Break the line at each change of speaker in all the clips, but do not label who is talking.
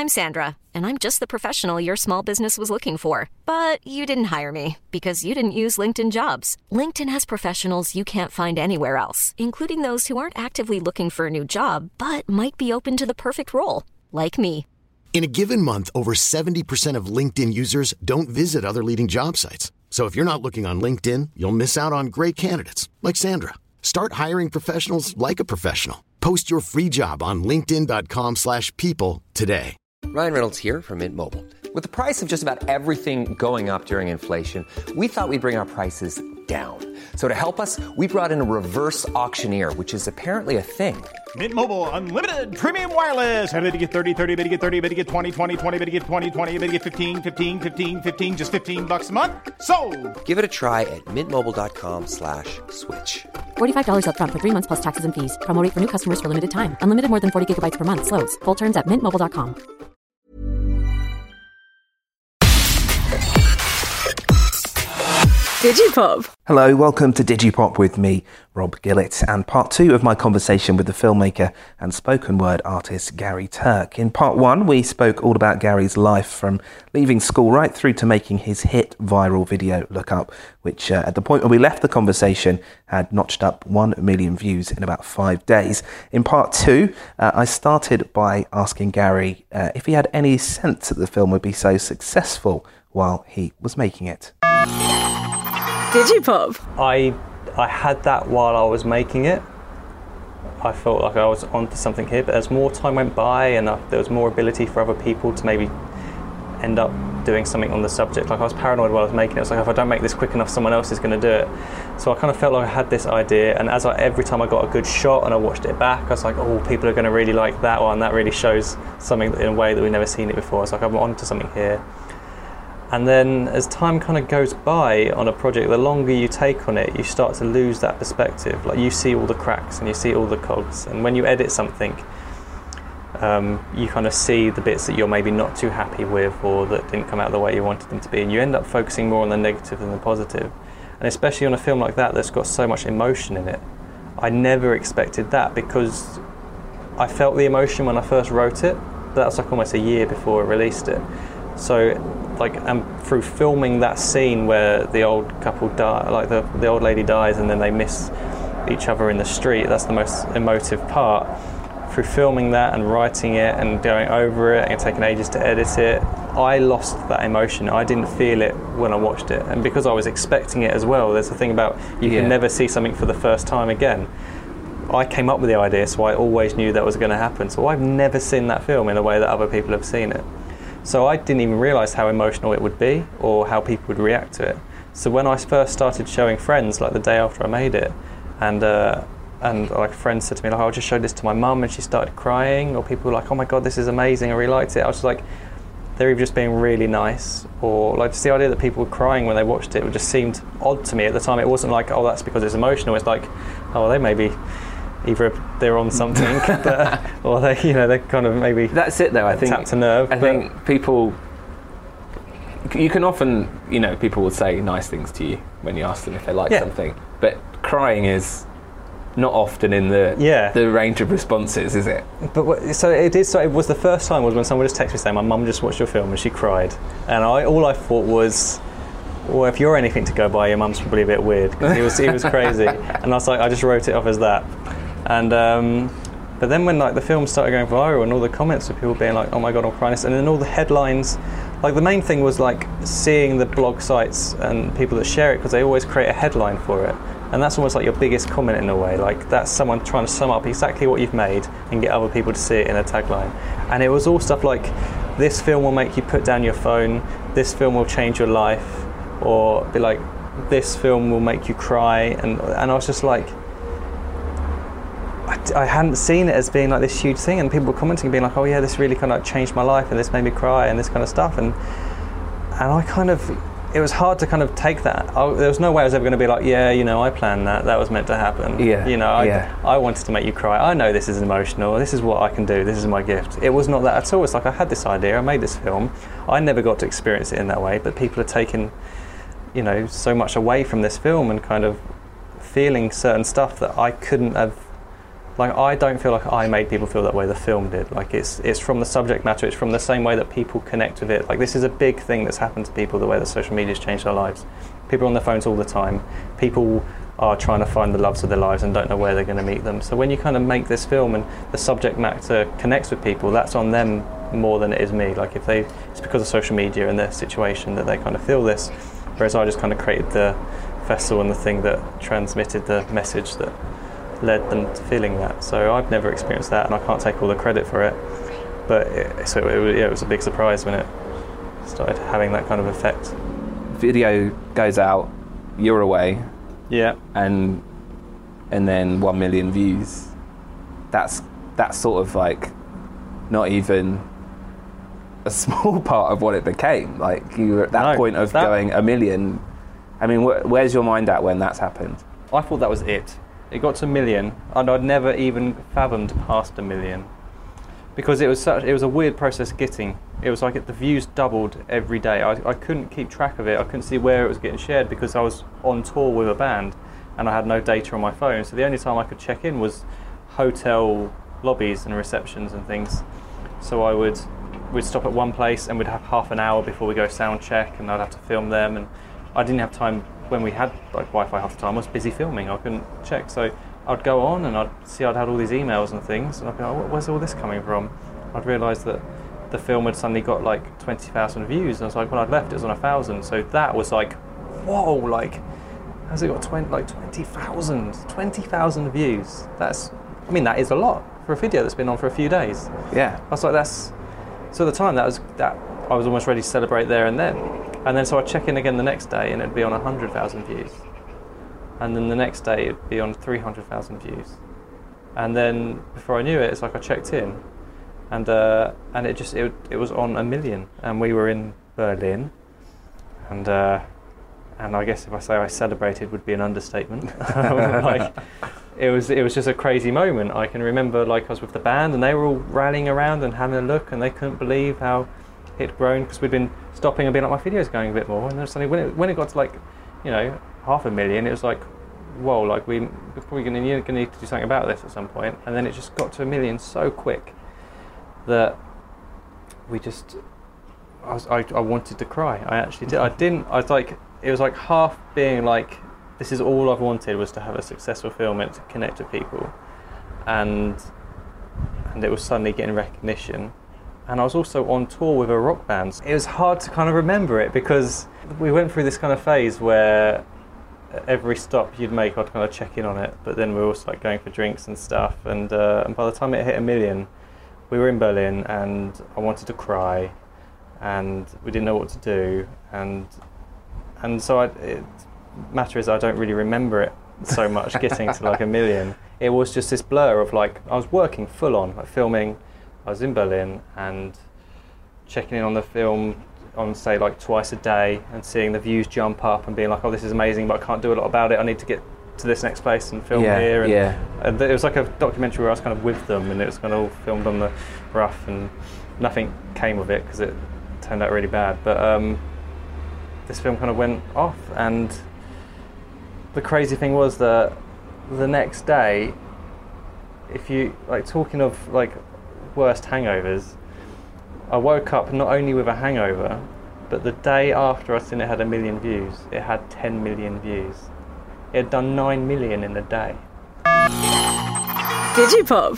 I'm Sandra, and I'm just the professional your small business was looking for. But you didn't hire me because you didn't use LinkedIn Jobs. LinkedIn has professionals you can't find anywhere else, including those who aren't actively looking for a new job, but might be open to the perfect role, like me.
In a given month, over 70% of LinkedIn users don't visit other leading job sites. So if you're not looking on LinkedIn, you'll miss out on great candidates like Sandra. Start hiring professionals like a professional. Post your free job on linkedin.com/people today.
Ryan Reynolds here from Mint Mobile. With the price of just about everything going up during inflation, we thought we'd bring our prices down. So to help us, we brought in a reverse auctioneer, which is apparently a thing.
Mint Mobile Unlimited Premium Wireless. How to get 30, 30, bit to get 30, bit to get 20, 20, 20, bit to get 20, 20, bit to get 15, 15, 15, 15, just $15 a month? Sold!
Give it a try at mintmobile.com/switch.
$45 up front for 3 months plus taxes and fees. Promo rate for new customers for limited time. Unlimited more than 40 gigabytes per month. Slows full terms at mintmobile.com.
Digipop.
Hello, welcome to Digipop with me, Rob Gillett, and part 2 of my conversation with the filmmaker and spoken word artist Gary Turk. In part 1, we spoke all about Gary's life from leaving school right through to making his hit viral video, Look Up, which at the point when we left the conversation had notched up 1 million views in about 5 days. In part 2, I started by asking Gary if he had any sense that the film would be so successful while he was making it.
Digipop.
I had that while I was making it. I felt like I was onto something here, but as more time went by and there was more ability for other people to maybe end up doing something on the subject. Like I was paranoid while I was making it. It's like if I don't make this quick enough, someone else is going to do it. So I kind of felt like I had this idea, and every time I got a good shot and I watched it back, I was like, oh, people are going to really like that one. That really shows something in a way that we've never seen it before. It's like I'm onto something here. And then as time kind of goes by on a project, the longer you take on it, you start to lose that perspective. Like you see all the cracks and you see all the cogs. And when you edit something, you kind of see the bits that you're maybe not too happy with or that didn't come out the way you wanted them to be. And you end up focusing more on the negative than the positive. And especially on a film like that that's got so much emotion in it. I never expected that because I felt the emotion when I first wrote it. But that was like almost a year before I released it. So through filming that scene where the old couple die, like the old lady dies and then they miss each other in the street, that's the most emotive part. Through filming that and writing it and going over it and taking ages to edit it, I lost that emotion. I didn't feel it when I watched it. And because I was expecting it as well, there's a thing about you can never see something for the first time again. I came up with the idea, so I always knew that was going to happen. So I've never seen that film in the way that other people have seen it. So I didn't even realise how emotional it would be or how people would react to it. So when I first started showing friends, like the day after I made it, and like a friend said to me, like, I just showed this to my mum and she started crying, or people were like, oh my God, this is amazing, I really liked it. I was just like, they're either just being really nice, or like just the idea that people were crying when they watched it just seemed odd to me at the time. It wasn't like, oh, that's because it's emotional. It's like, oh, they maybe either they're on something, or they kind of maybe.
That's it, though. I think
tapped a nerve.
I think people. You can often, people will say nice things to you when you ask them if they like something, but crying is not often in the range of responses, is it?
But so it is. So it was the first time was when someone just texted me saying, "My mum just watched your film and she cried," and all I thought was, well, if you're anything to go by, your mum's probably a bit weird, because he was crazy. And I was like, I just wrote it off as that. And but then when like the film started going viral and all the comments of people being like, oh my God, I'm crying, and then all the headlines, like the main thing was like seeing the blog sites and people that share it, because they always create a headline for it. And that's almost like your biggest comment in a way. Like that's someone trying to sum up exactly what you've made and get other people to see it in a tagline. And it was all stuff like, this film will make you put down your phone, this film will change your life, or be like, this film will make you cry. And I was just like, I hadn't seen it as being like this huge thing, and people were commenting and being like, oh yeah, this really kind of changed my life and this made me cry and this kind of stuff. And I kind of, it was hard to kind of take that. There was no way I was ever going to be like, yeah, I planned that. That was meant to happen. I wanted to make you cry. I know this is emotional. This is what I can do. This is my gift. It was not that at all. It's like I had this idea. I made this film. I never got to experience it in that way. But people are taking, so much away from this film and kind of feeling certain stuff that I couldn't have Like, I don't feel like I made people feel that way, the film did. Like, it's from the subject matter, it's from the same way that people connect with it. Like, this is a big thing that's happened to people, the way that social media's changed their lives. People are on their phones all the time. People are trying to find the loves of their lives and don't know where they're going to meet them. So when you kind of make this film and the subject matter connects with people, that's on them more than it is me. Like, it's because of social media and their situation that they kind of feel this, whereas I just kind of created the vessel and the thing that transmitted the message that led them to feeling that. So I've never experienced that, and I can't take all the credit for it. But it was a big surprise when it started having that kind of effect.
Video goes out, you're away,
yeah,
and then 1 million views. That's sort of like not even a small part of what it became. Like, you were at that point of going 1 million. I mean, where's your mind at when that's happened?
I thought that was it. It got to 1 million, and I'd never even fathomed past 1 million, because it was a weird process getting. It was like the views doubled every day. I couldn't keep track of it. I couldn't see where it was getting shared because I was on tour with a band, and I had no data on my phone. So the only time I could check in was hotel lobbies and receptions and things. So we'd stop at one place and we'd have half an hour before we go sound check, and I'd have to film them, and I didn't have time. When we had like Wi-Fi half the time, I was busy filming. I couldn't check, so I'd go on and I'd had all these emails and things, and I'd be like, where's all this coming from? I'd realise that the film had suddenly got like 20,000 views, and I was like, when I'd left, it was on 1,000. So that was like, whoa! Like, has it got 20,000 views? That is a lot for a video that's been on for a few days.
Yeah.
I was like, so at the time I was almost ready to celebrate there and then. And then so I'd check in again the next day and it'd be on 100,000 views. And then the next day it'd be on 300,000 views. And then before I knew it, it's like I checked in and it was on 1 million. And we were in Berlin. And I guess if I say I celebrated would be an understatement. Like, it was just a crazy moment. I can remember, like, I was with the band and they were all rallying around and having a look, and they couldn't believe how it'd grown, because we'd been stopping and being like, my video's going a bit more, and then suddenly when it got to, like, 500,000, it was like, whoa, like, we're probably going to need to do something about this at some point. And then it just got to 1 million so quick that I wanted to cry. I actually did. It was like half being like, this is all I've wanted, was to have a successful film and to connect with people, and it was suddenly getting recognition. And I was also on tour with a rock band. It was hard to kind of remember it, because we went through this kind of phase where every stop you'd make, I'd kind of check in on it, but then we were also like going for drinks and stuff, and by the time it hit 1 million, we were in Berlin and I wanted to cry and we didn't know what to do, and so matter is I don't really remember it so much getting to like 1 million. It was just this blur of, like, I was working full on, like filming. I was in Berlin and checking in on the film on, say, like twice a day, and seeing the views jump up and being like, oh, this is amazing, but I can't do a lot about it. I need to get to this next place and film here. And it was like a documentary where I was kind of with them, and it was kind of all filmed on the rough, and nothing came of it because it turned out really bad. But this film kind of went off, and the crazy thing was that the next day, if you, like, talking of like worst hangovers, I woke up not only with a hangover, but the day after I'd seen it had 1 million views, it had 10 million views. It had done 9 million in a day.
Digipop.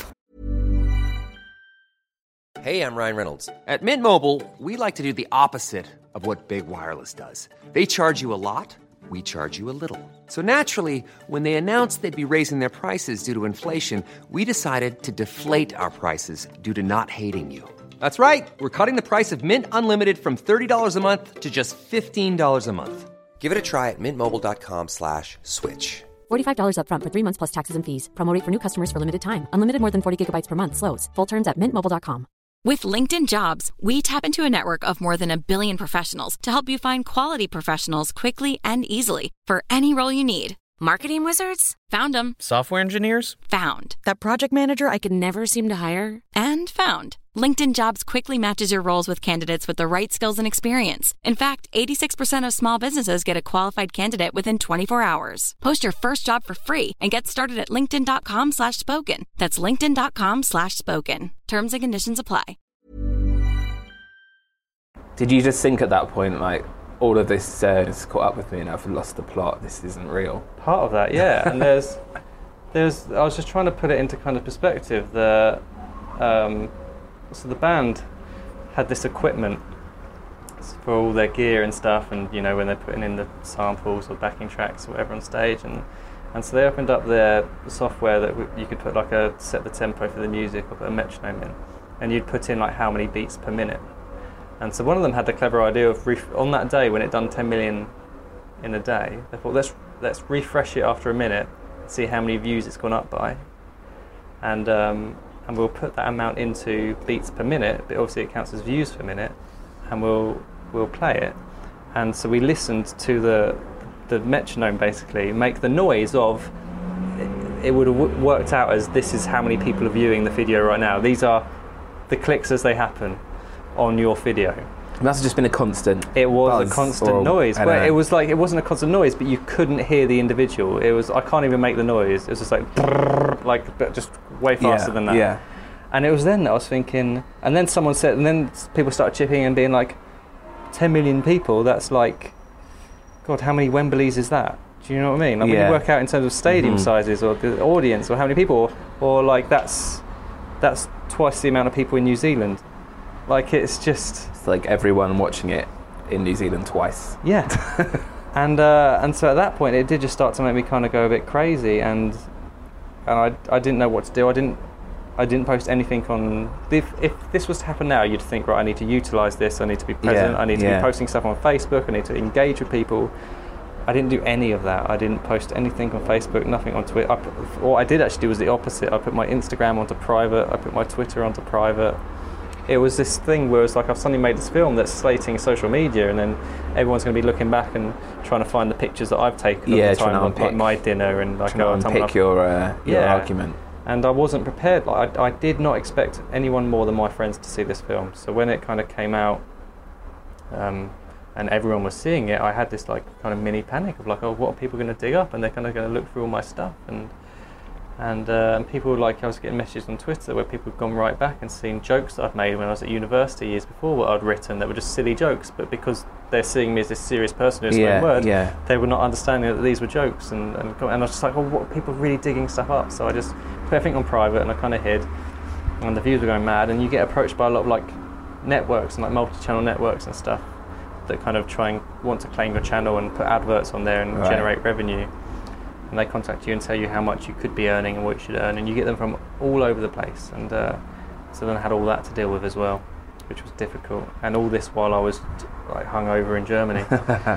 Hey, I'm Ryan Reynolds. At Mint Mobile, we like to do the opposite of what Big Wireless does. They charge you a lot, we charge you a little. So naturally, when they announced they'd be raising their prices due to inflation, we decided to deflate our prices due to not hating you. That's right. We're cutting the price of Mint Unlimited from $30 a month to just $15 a month. Give it a try at mintmobile.com/switch.
$45 up front for 3 months plus taxes and fees. Promo rate for new customers for limited time. Unlimited more than 40 gigabytes per month slows. Full terms at mintmobile.com.
With LinkedIn Jobs, we tap into a network of more than 1 billion professionals to help you find quality professionals quickly and easily for any role you need. Marketing wizards? Found them.
Software engineers?
Found.
That project manager I could never seem to hire?
And found. LinkedIn Jobs quickly matches your roles with candidates with the right skills and experience. In fact, 86% of small businesses get a qualified candidate within 24 hours. Post your first job for free and get started at linkedin.com/spoken. That's linkedin.com/spoken. Terms and conditions apply.
Did you just think at that point, like, all of this has caught up with me and I've lost the plot, this isn't real?
Part of that, yeah. And I was just trying to put it into kind of perspective. So the band had this equipment for all their gear and stuff, and you know, when they're putting in the samples or backing tracks or whatever on stage, and so they opened up their software that you could put set the tempo for the music or put a metronome in, and you'd put in like how many beats per minute. And so one of them had the clever idea of on that day when it done 10 million in a day, they thought let's refresh it after a minute, see how many views it's gone up by, and we'll put that amount into beats per minute, but obviously it counts as views per minute, and we'll play it. And so we listened to the metronome basically make the noise of, it would have worked out as this is how many people are viewing the video right now. These are the clicks as they happen on your video.
It must have just been a constant.
It was a constant noise. Well, it was like, it wasn't a constant noise, but you couldn't hear the individual. It was, I can't even make the noise. It was just like but just way faster than that.
Yeah.
And it was then that I was thinking, and then someone said, and then people started chipping and being like, 10 million people, that's like, God, how many Wembleys is that? Do you know what I mean? Like when you work out in terms of stadium sizes or the audience or how many people, or like that's twice the amount of people in New Zealand. Like it's just...
It's like everyone watching it in New Zealand twice.
Yeah. and so at that point it did just start to make me kind of go a bit crazy, and I didn't know what to do. I didn't post anything on... If this was to happen now, you'd think, right, I need to utilise this, I need to be present, I need to be posting stuff on Facebook, I need to engage with people. I didn't do any of that. I didn't post anything on Facebook, nothing on Twitter. What I did actually do was the opposite. I put my Instagram onto private, I put my Twitter onto private. It was this thing where it's like I've suddenly made this film that's slating social media, and then everyone's going to be looking back and trying to find the pictures that I've taken of the time of like my dinner and like
unpick your argument.
And I wasn't prepared. Like I did not expect anyone more than my friends to see this film. So when it kind of came out, and everyone was seeing it, I had this like kind of mini panic of like, oh, what are people going to dig up? And they're kind of going to look through all my stuff, and people, like, I was getting messages on Twitter where people had gone right back and seen jokes that I'd made when I was at university years before, what I'd written that were just silly jokes, but because they're seeing me as this serious person who's spoken word, they were not understanding that these were jokes, and I was just like, oh, what are people really digging stuff up? So I just put everything on private and I kind of hid, and the views were going mad, and you get approached by a lot of like networks and like multi-channel networks and stuff that kind of want to claim your channel and put adverts on there and generate revenue. And they contact you and tell you how much you could be earning and what you should earn, and you get them from all over the place. And so then I had all that to deal with as well, which was difficult. And all this while I was like hungover in Germany.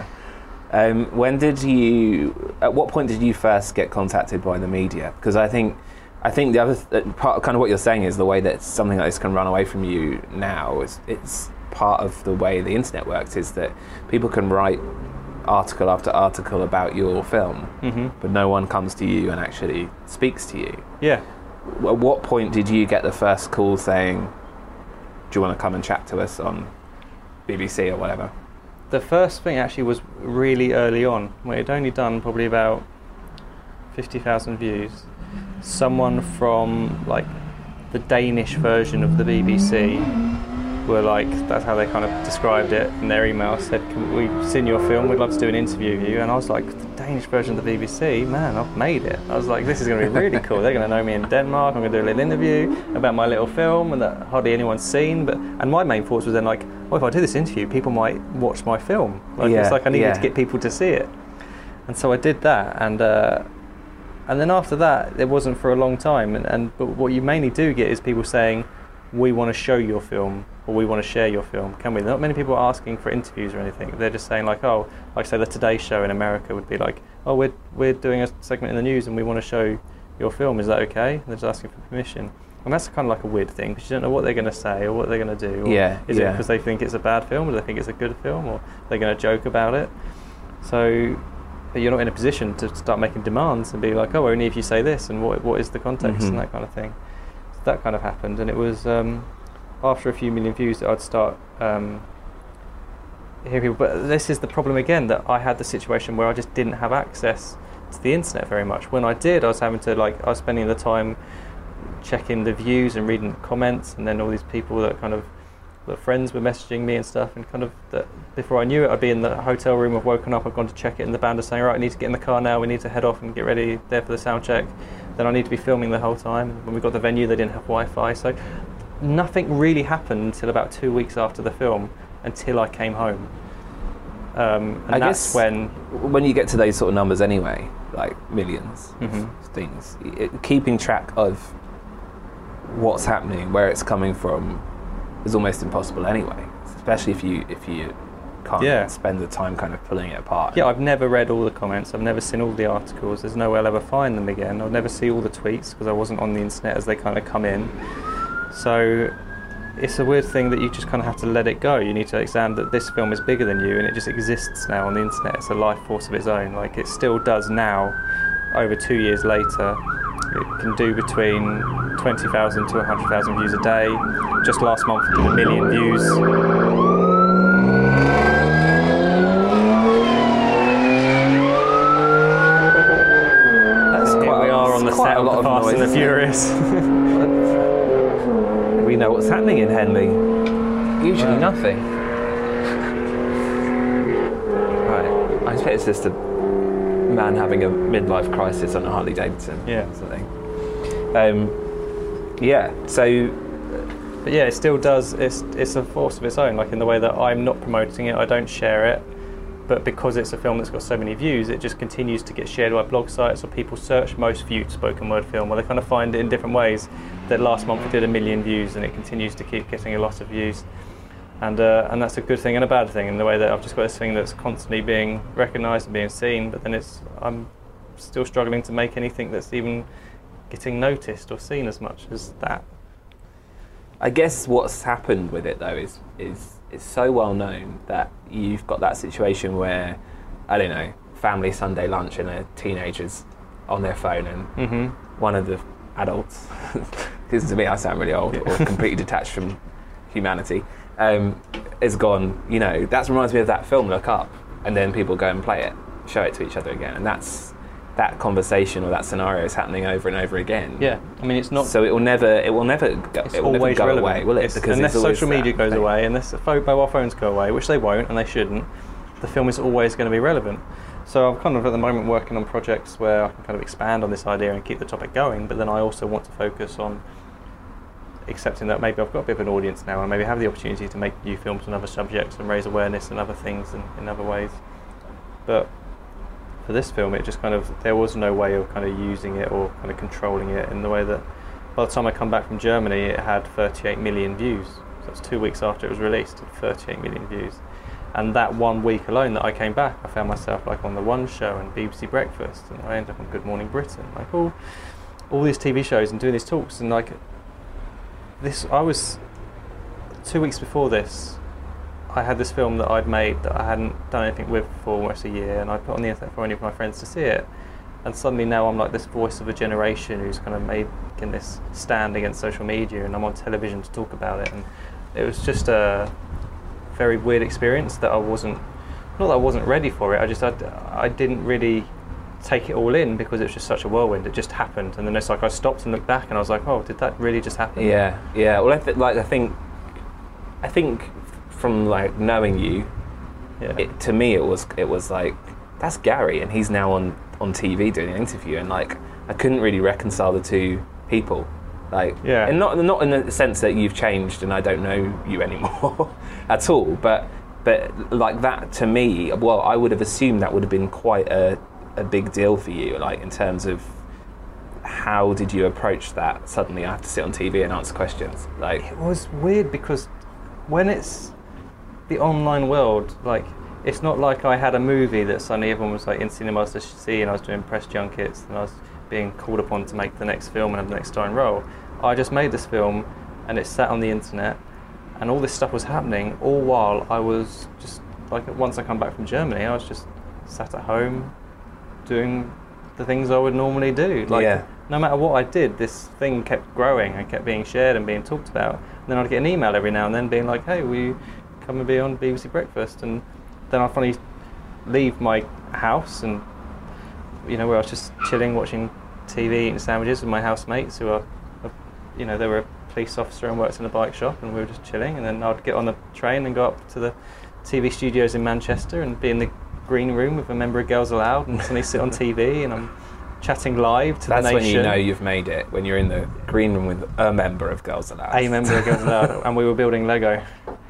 At what point did you first get contacted by the media? Because I think the other part, kind of what you're saying, is the way that something like this can run away from you now. It's part of the way the internet works, is that people can write article after article about your film, but no one comes to you and actually speaks to you.
Yeah.
At what point did you get the first call saying, do you want to come and chat to us on BBC or whatever?
The first thing actually was really early on, when it had only done probably about 50,000 views. Someone from like the Danish version of the BBC were like, that's how they kind of described it in their email, said, we've seen your film, we'd love to do an interview with you. And I was like, the Danish version of the BBC, man, I've made it. I was like, this is going to be really cool. They're going to know me in Denmark, I'm going to do a little interview about my little film and that hardly anyone's seen. And my main thoughts was then like, oh, if I do this interview, people might watch my film. Like, it's like I needed to get people to see it. And so I did that, and then after that, it wasn't for a long time. But what you mainly do get is people saying, we want to show your film, or we want to share your film, can we? Not many people are asking for interviews or anything. They're just saying like, oh, like say the Today Show in America would be like, oh, we're doing a segment in the news and we want to show your film, is that okay? And they're just asking for permission. And that's kind of like a weird thing, because you don't know what they're going to say or what they're going to do. Is it because they think it's a bad film, or they think it's a good film, or they're going to joke about it? So you're not in a position to start making demands and be like, oh, only if you say this, and what is the context and that kind of thing. So that kind of happened, and it was after a few million views that I'd start hearing people. But this is the problem again, that I had the situation where I just didn't have access to the internet very much. When I did, I was having to I was spending the time checking the views and reading the comments, and then all these people that friends were messaging me and stuff, and before I knew it, I'd be in the hotel room, I've woken up, I've gone to check it, and the band is saying, right, I need to get in the car now, we need to head off and get ready there for the sound check. Then I need to be filming the whole time. When we got the venue, they didn't have Wi-Fi, so nothing really happened until about 2 weeks after the film, until I came home. And I guess when
you get to those sort of numbers anyway, like millions of things, keeping track of what's happening, where it's coming from, is almost impossible anyway, especially if you can't spend the time kind of pulling it apart.
Yeah, I've never read all the comments, I've never seen all the articles, there's no way I'll ever find them again, I'll never see all the tweets because I wasn't on the internet as they kind of come in. So it's a weird thing that you just kind of have to let it go. You need to examine that this film is bigger than you and it just exists now on the internet. It's a life force of its own. Like, it still does now, over 2 years later. It can do between 20,000 to 100,000 views a day. Just last month it did 1 million views. Here we are on the set of The Fast and the Furious.
We know what's happening in Henley. Usually nothing. Right. I expect it's just a man having a midlife crisis on a Harley Davidson.
Yeah.
Or something. Yeah. So.
But yeah, it still does. It's a force of its own. Like, in the way that I'm not promoting it, I don't share it. But because it's a film that's got so many views, it just continues to get shared by blog sites, or people search most viewed spoken word film, or they kind of find it in different ways. That last month it did 1 million views, and it continues to keep getting a lot of views. And that's a good thing and a bad thing, in the way that I've just got this thing that's constantly being recognised and being seen, but then I'm still struggling to make anything that's even getting noticed or seen as much as that.
I guess what's happened with it though is it's so well known that you've got that situation where, I don't know, family Sunday lunch and a teenager's on their phone and one of the adults, because to me I sound really old, or completely detached from humanity, is gone, that reminds me of that film Look Up, and then people go and play it, show it to each other again, and that conversation or that scenario is happening over and over again.
Yeah, I mean, it's not.
So it will never go away, will it?
Because unless social media goes away, unless mobile phones go away, which they won't and they shouldn't, the film is always going to be relevant. So I'm kind of at the moment working on projects where I can kind of expand on this idea and keep the topic going, but then I also want to focus on accepting that maybe I've got a bit of an audience now and maybe have the opportunity to make new films on other subjects and raise awareness and other things in other ways. But for this film, it just there was no way of kind of using it or kind of controlling it in the way that by the time I come back from Germany, it had 38 million views. So that's 2 weeks after it was released, 38 million views. And that 1 week alone that I came back, I found myself on The One Show and BBC Breakfast, and I ended up on Good Morning Britain, all these TV shows and doing these talks, and I was 2 weeks before this, I had this film that I'd made that I hadn't done anything with for almost a year, and I put on the internet for any of my friends to see it. And suddenly now I'm like this voice of a generation who's kind of making this stand against social media, and I'm on television to talk about it. And it was just a very weird experience that I wasn't ready for it. I didn't really take it all in because it was just such a whirlwind. It just happened, and then it's like I stopped and looked back, and I was like, "Oh, did that really just happen?"
Yeah. Well, I think from knowing you, to me it was like, that's Gary, and he's now on TV doing an interview, and I couldn't really reconcile the two people, and not in the sense that you've changed and I don't know you anymore at all, but that to me, well, I would have assumed that would have been quite a big deal for you, in terms of how did you approach that? Suddenly I have to sit on TV and answer questions.
It was weird because when it's the online world, it's not like I had a movie that suddenly everyone was in cinemas to see, and I was doing press junkets and I was being called upon to make the next film and have the next starring role. I just made this film and it sat on the internet, and all this stuff was happening all while I was just once I come back from Germany, I was just sat at home doing the things I would normally do, no matter what I did, this thing kept growing and kept being shared and being talked about. And then I'd get an email every now and then being like, hey, will you come and be on BBC Breakfast? And then I'd finally leave my house and, where I was just chilling, watching TV, eating sandwiches with my housemates who are, they were a police officer and worked in a bike shop, and we were just chilling. And then I'd get on the train and go up to the TV studios in Manchester and be in the green room with a member of Girls Aloud and suddenly sit on TV and I'm chatting live to the nation.
That's when you know you've made it, when you're in the green room with a member of Girls Aloud.
A member of Girls Aloud, and we were building Lego.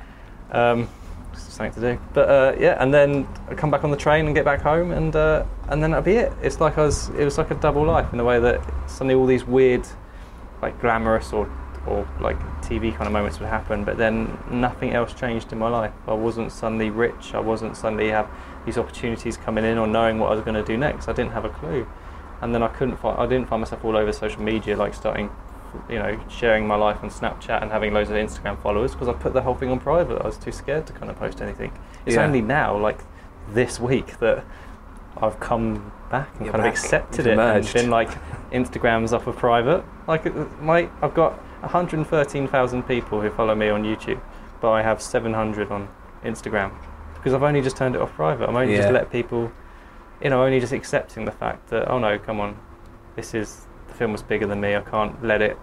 Something to do. But and then I come back on the train and get back home, and then that'd be it. It's like it was like a double life in the way that suddenly all these weird, like glamorous or like TV kind of moments would happen, but then nothing else changed in my life. I wasn't suddenly rich. I wasn't suddenly have these opportunities coming in or knowing what I was going to do next. I didn't have a clue. And then I didn't find myself all over social media, like starting, sharing my life on Snapchat and having loads of Instagram followers, because I put the whole thing on private. I was too scared to kind of post anything. It's only now, like this week, that I've come back and kind of accepted it and been like, Instagram's off of private. Like I've got 113,000 people who follow me on YouTube, but I have 700 on Instagram because I've only just turned it off private. I'm only just let people. Only just accepting the fact that, oh no, come on, the film was bigger than me. I can't let it,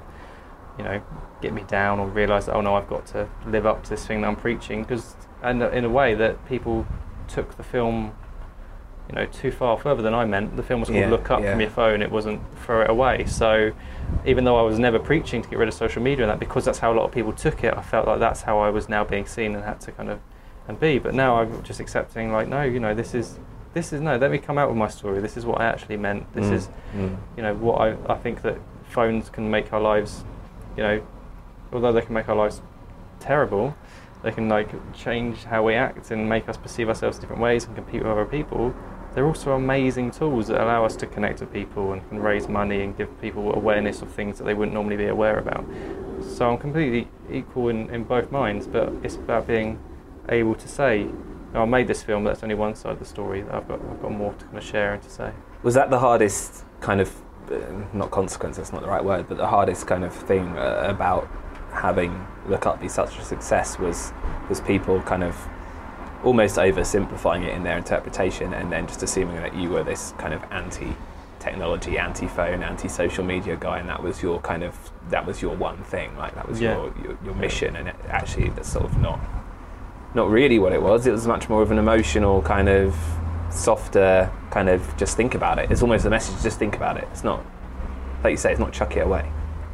get me down or realise that, oh no, I've got to live up to this thing that I'm preaching. And in a way that people took the film, too far further than I meant. The film was called Look Up from Your Phone. It wasn't Throw It Away. So even though I was never preaching to get rid of social media and that, because that's how a lot of people took it, I felt like that's how I was now being seen and had to kind of be. But now I'm just accepting, like, no, this is let me come out with my story. This is what I actually meant. This is, what I think that phones can make our lives, although they can make our lives terrible, they can change how we act and make us perceive ourselves in different ways and compete with other people. They're also amazing tools that allow us to connect with people and can raise money and give people awareness of things that they wouldn't normally be aware about. So I'm completely equal in both minds, but it's about being able to say, I made this film, but that's only one side of the story. I've got more to kind of share and to say.
Was that the hardest kind of, not consequence, that's not the right word, but the hardest kind of thing about having Look Up be such a success was people kind of almost oversimplifying it in their interpretation and then just assuming that you were this kind of anti-technology, anti-phone, anti-social media guy, and that was your one thing, like that was your mission, and actually that's sort of not really what it was. It was much more of an emotional kind of softer kind of just think about it. It's almost a message, just think about it. It's not, like you say, it's not chuck it away.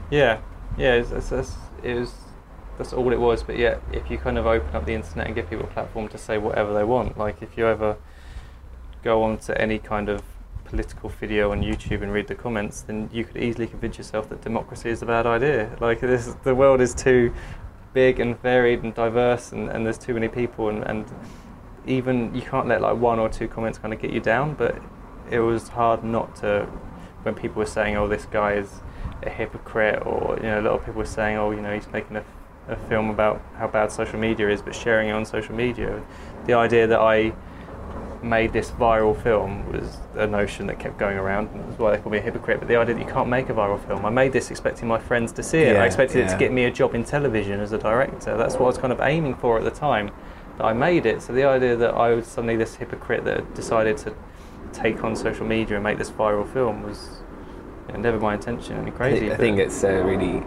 That's all it was. But if you kind of open up the internet and give people a platform to say whatever they want, like if you ever go on to any kind of political video on YouTube and read the comments, then you could easily convince yourself that democracy is a bad idea. Like the world is too big and varied and diverse, and there's too many people, and even you can't let like one or two comments kind of get you down. But it was hard not to, when people were saying, oh, this guy is a hypocrite, or a lot of people were saying, oh, he's making a film about how bad social media is, but sharing it on social media. The idea that I made this viral film was a notion that kept going around, and that's why they call me a hypocrite. But the idea that you can't make a viral film, I made this expecting my friends to see it. I expected it to get me a job in television as a director. That's what I was kind of aiming for at the time that I made it. So the idea that I was suddenly this hypocrite that decided to take on social media and make this viral film was never my intention. And crazy. I think it's really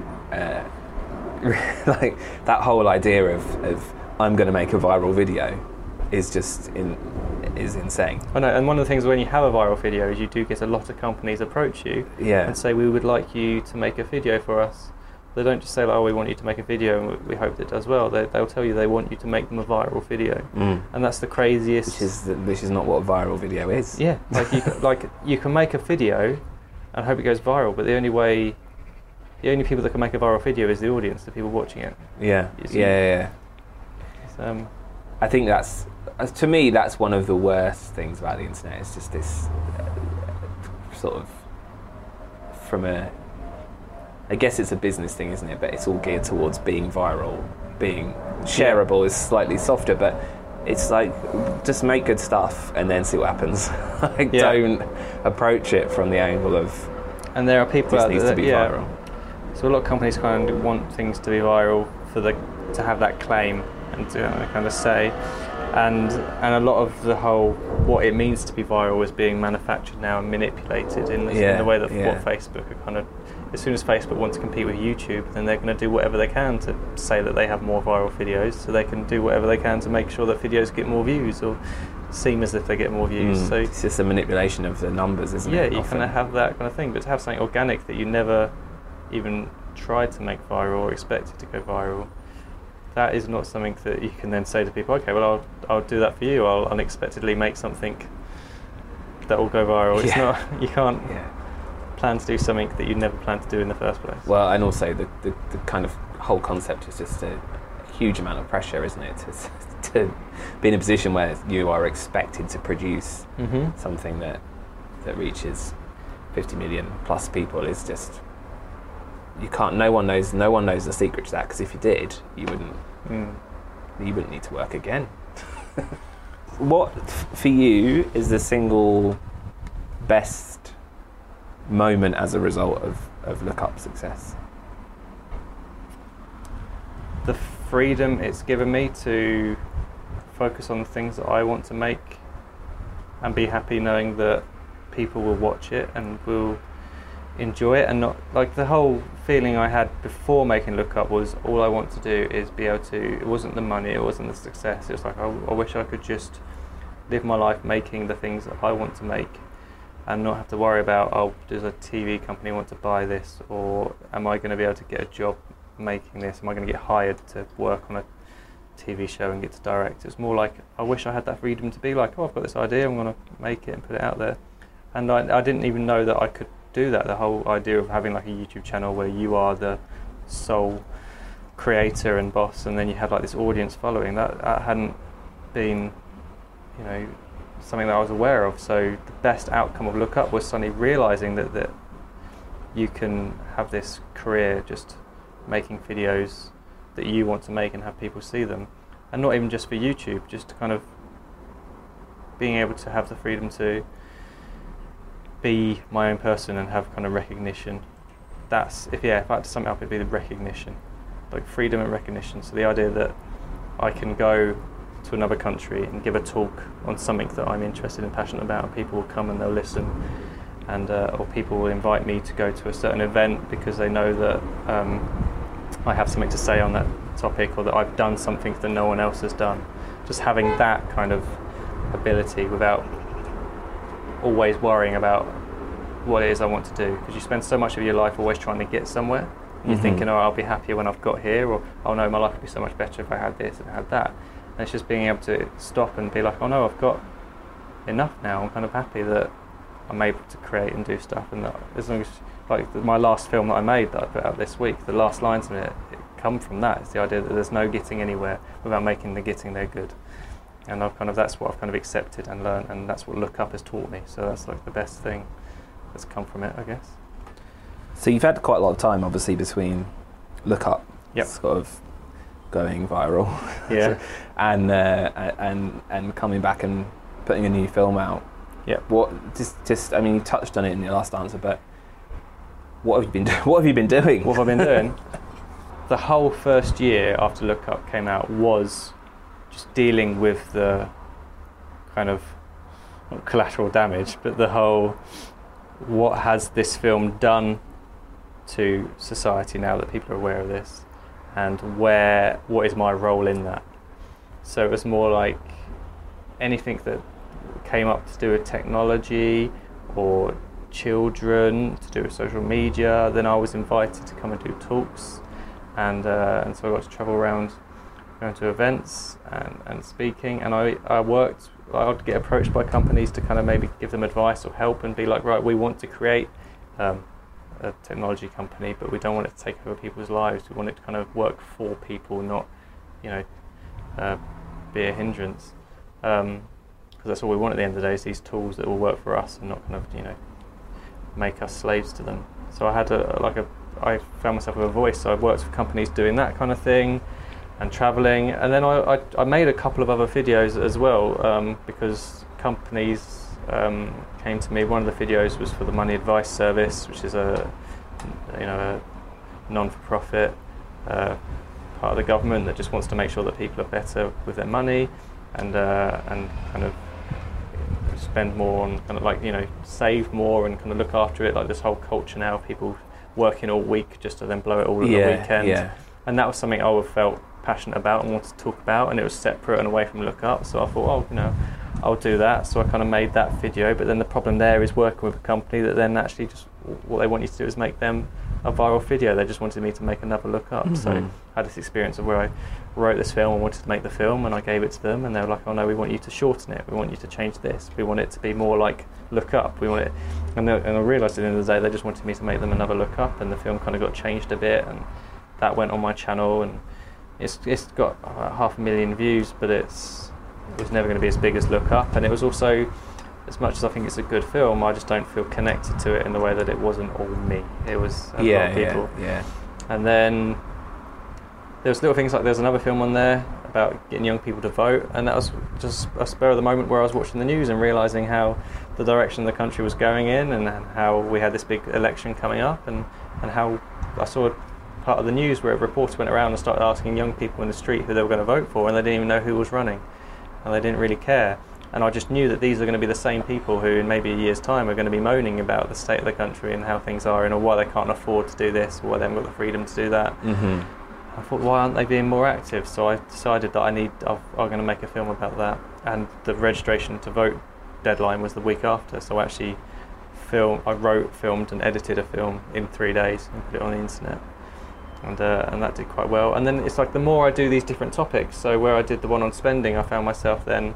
like that whole idea of I'm going to make a viral video is insane.
I know, and one of the things when you have a viral video is you do get a lot of companies approach you and say, we would like you to make a video for us. They don't just say, like, oh, we want you to make a video and we hope that it does well. They'll tell you they want you to make them a viral video. And that's the craziest.
Which is not what a viral video is.
Yeah, you can make a video and hope it goes viral, but the only people that can make a viral video is the audience, the people watching it.
Yeah. I think that's, to me, that's one of the worst things about the internet. It's just this sort of, I guess it's a business thing, isn't it? But it's all geared towards being viral. Being shareable is slightly softer, but it's like, just make good stuff and then see what happens. Don't approach it from the angle of
And there are people out there
needs to be viral.
So a lot of companies kind of want things to be viral to have that claim and to kind of say, and a lot of the whole what it means to be viral is being manufactured now and manipulated in the way that what Facebook are kind of. As soon as Facebook want to compete with YouTube, then they're going to do whatever they can to say that they have more viral videos, so they can do whatever they can to make sure that videos get more views or seem as if they get more views. So
it's just a manipulation of the numbers, isn't it?
Yeah, you kind of have that kind of thing, but to have something organic that you never even tried to make viral or expected to go viral, that is not something that you can then say to people, okay, well, I'll do that for you. I'll unexpectedly make something that will go viral. It's not, you can't plan to do something that you never planned to do in the first place.
Well, and also the kind of whole concept is just a huge amount of pressure, isn't it? To be in a position where you are expected to produce something that reaches 50 million plus people is just, you can't. No one knows the secret to that, because if you did, you wouldn't need to work again. What for you is the single best moment as a result of Look Up's success?
The freedom it's given me to focus on the things that I want to make and be happy knowing that people will watch it and will enjoy it, and not like the whole feeling I had before making Look Up was all I want to do is be able to, it wasn't the money, it wasn't the success, it was like I wish I could just live my life making the things that I want to make and not have to worry about, oh, does a TV company want to buy this, or am I going to be able to get a job making this, am I going to get hired to work on a TV show and get to direct. It's more like I wish I had that freedom to be like, oh, I've got this idea, I'm going to make it and put it out there. And I didn't even know that I could do that. The whole idea of having like a YouTube channel where you are the sole creator and boss, and then you have like this audience following, that hadn't been, you know, something that I was aware of. So the best outcome of Look Up was suddenly realising that you can have this career just making videos that you want to make and have people see them, and not even just for YouTube, just to kind of being able to have the freedom to be my own person and have kind of recognition. That's, if I had to sum it up, it'd be the recognition, like freedom and recognition. So the idea that I can go to another country and give a talk on something that I'm interested and passionate about, and people will come and they'll listen, and or people will invite me to go to a certain event because they know that I have something to say on that topic, or that I've done something that no one else has done. Just having that kind of ability without always worrying about what it is I want to do, because you spend so much of your life always trying to get somewhere. You're thinking, oh, I'll be happier when I've got here, or oh no, my life would be so much better if I had this and had that. And it's just being able to stop and be like, oh no, I've got enough now. I'm kind of happy that I'm able to create and do stuff, and that as long as, like my last film that I made that I put out this week, the last lines in it come from that. It's the idea that there's no getting anywhere without making the getting there good. And that's what I've kind of accepted and learned, and that's what Look Up has taught me. So that's like the best thing that's come from it, I guess.
So you've had quite a lot of time, obviously, between Look Up,
yep,
sort of going viral,
yeah,
and coming back and putting a new film out.
Yeah.
What? Just I mean, you touched on it in your last answer, but what have you been doing? What have you been doing?
What have I been doing? The whole first year after Look Up came out was just dealing with the kind of, not collateral damage, but the whole, what has this film done to society now that people are aware of this, and what is my role in that? So it was more like anything that came up to do with technology or children, to do with social media. Then I was invited to come and do talks, and so I got to travel around, going to events and speaking, and I would get approached by companies to kind of maybe give them advice or help and be like, right, we want to create a technology company, but we don't want it to take over people's lives. We want it to kind of work for people, not, you know, be a hindrance. Because that's all we want at the end of the day, is these tools that will work for us and not kind of, you know, make us slaves to them. So I had I found myself with a voice, so I worked for companies doing that kind of thing and travelling, and then I made a couple of other videos as well, because companies came to me. One of the videos was for the Money Advice Service, which is a non-for-profit part of the government that just wants to make sure that people are better with their money and kind of spend more on kind of like, save more and kind of look after it. Like this whole culture now of people working all week just to then blow it all at the weekend. Yeah. And that was something I felt passionate about and wanted to talk about, and it was separate and away from Look Up. So I thought, I'll do that. So I kind of made that video. But then the problem there is working with a company that then actually just what they want you to do is make them a viral video. They just wanted me to make another Look Up. Mm-hmm. So I had this experience of where I wrote this film and wanted to make the film, and I gave it to them, and they were like, oh no, we want you to shorten it. We want you to change this. We want it to be more like Look Up. We want it, and I realised at the end of the day they just wanted me to make them another Look Up, and the film kind of got changed a bit, and that went on my channel, and it's got 500,000 views, but it was never going to be as big as Look Up. And it was also, as much as I think it's a good film, I just don't feel connected to it in the way that it wasn't all me. It was a lot of people. Yeah. And then there was little things like there's another film on there about getting young people to vote, and that was just a spur of the moment where I was watching the news and realising how the direction the country was going in, and how we had this big election coming up, and how I saw part of the news where a reporter went around and started asking young people in the street who they were going to vote for, and they didn't even know who was running, and they didn't really care. And I just knew that these are going to be the same people who in maybe a year's time are going to be moaning about the state of the country and how things are, and or why they can't afford to do this, or why they haven't got the freedom to do that. Mm-hmm. I thought, why aren't they being more active? So I decided that I'm going to make a film about that. And the registration to vote deadline was the week after. So I actually wrote, filmed and edited a film in 3 days and put it on the internet. And that did quite well. And then it's like the more I do these different topics, so where I did the one on spending, I found myself then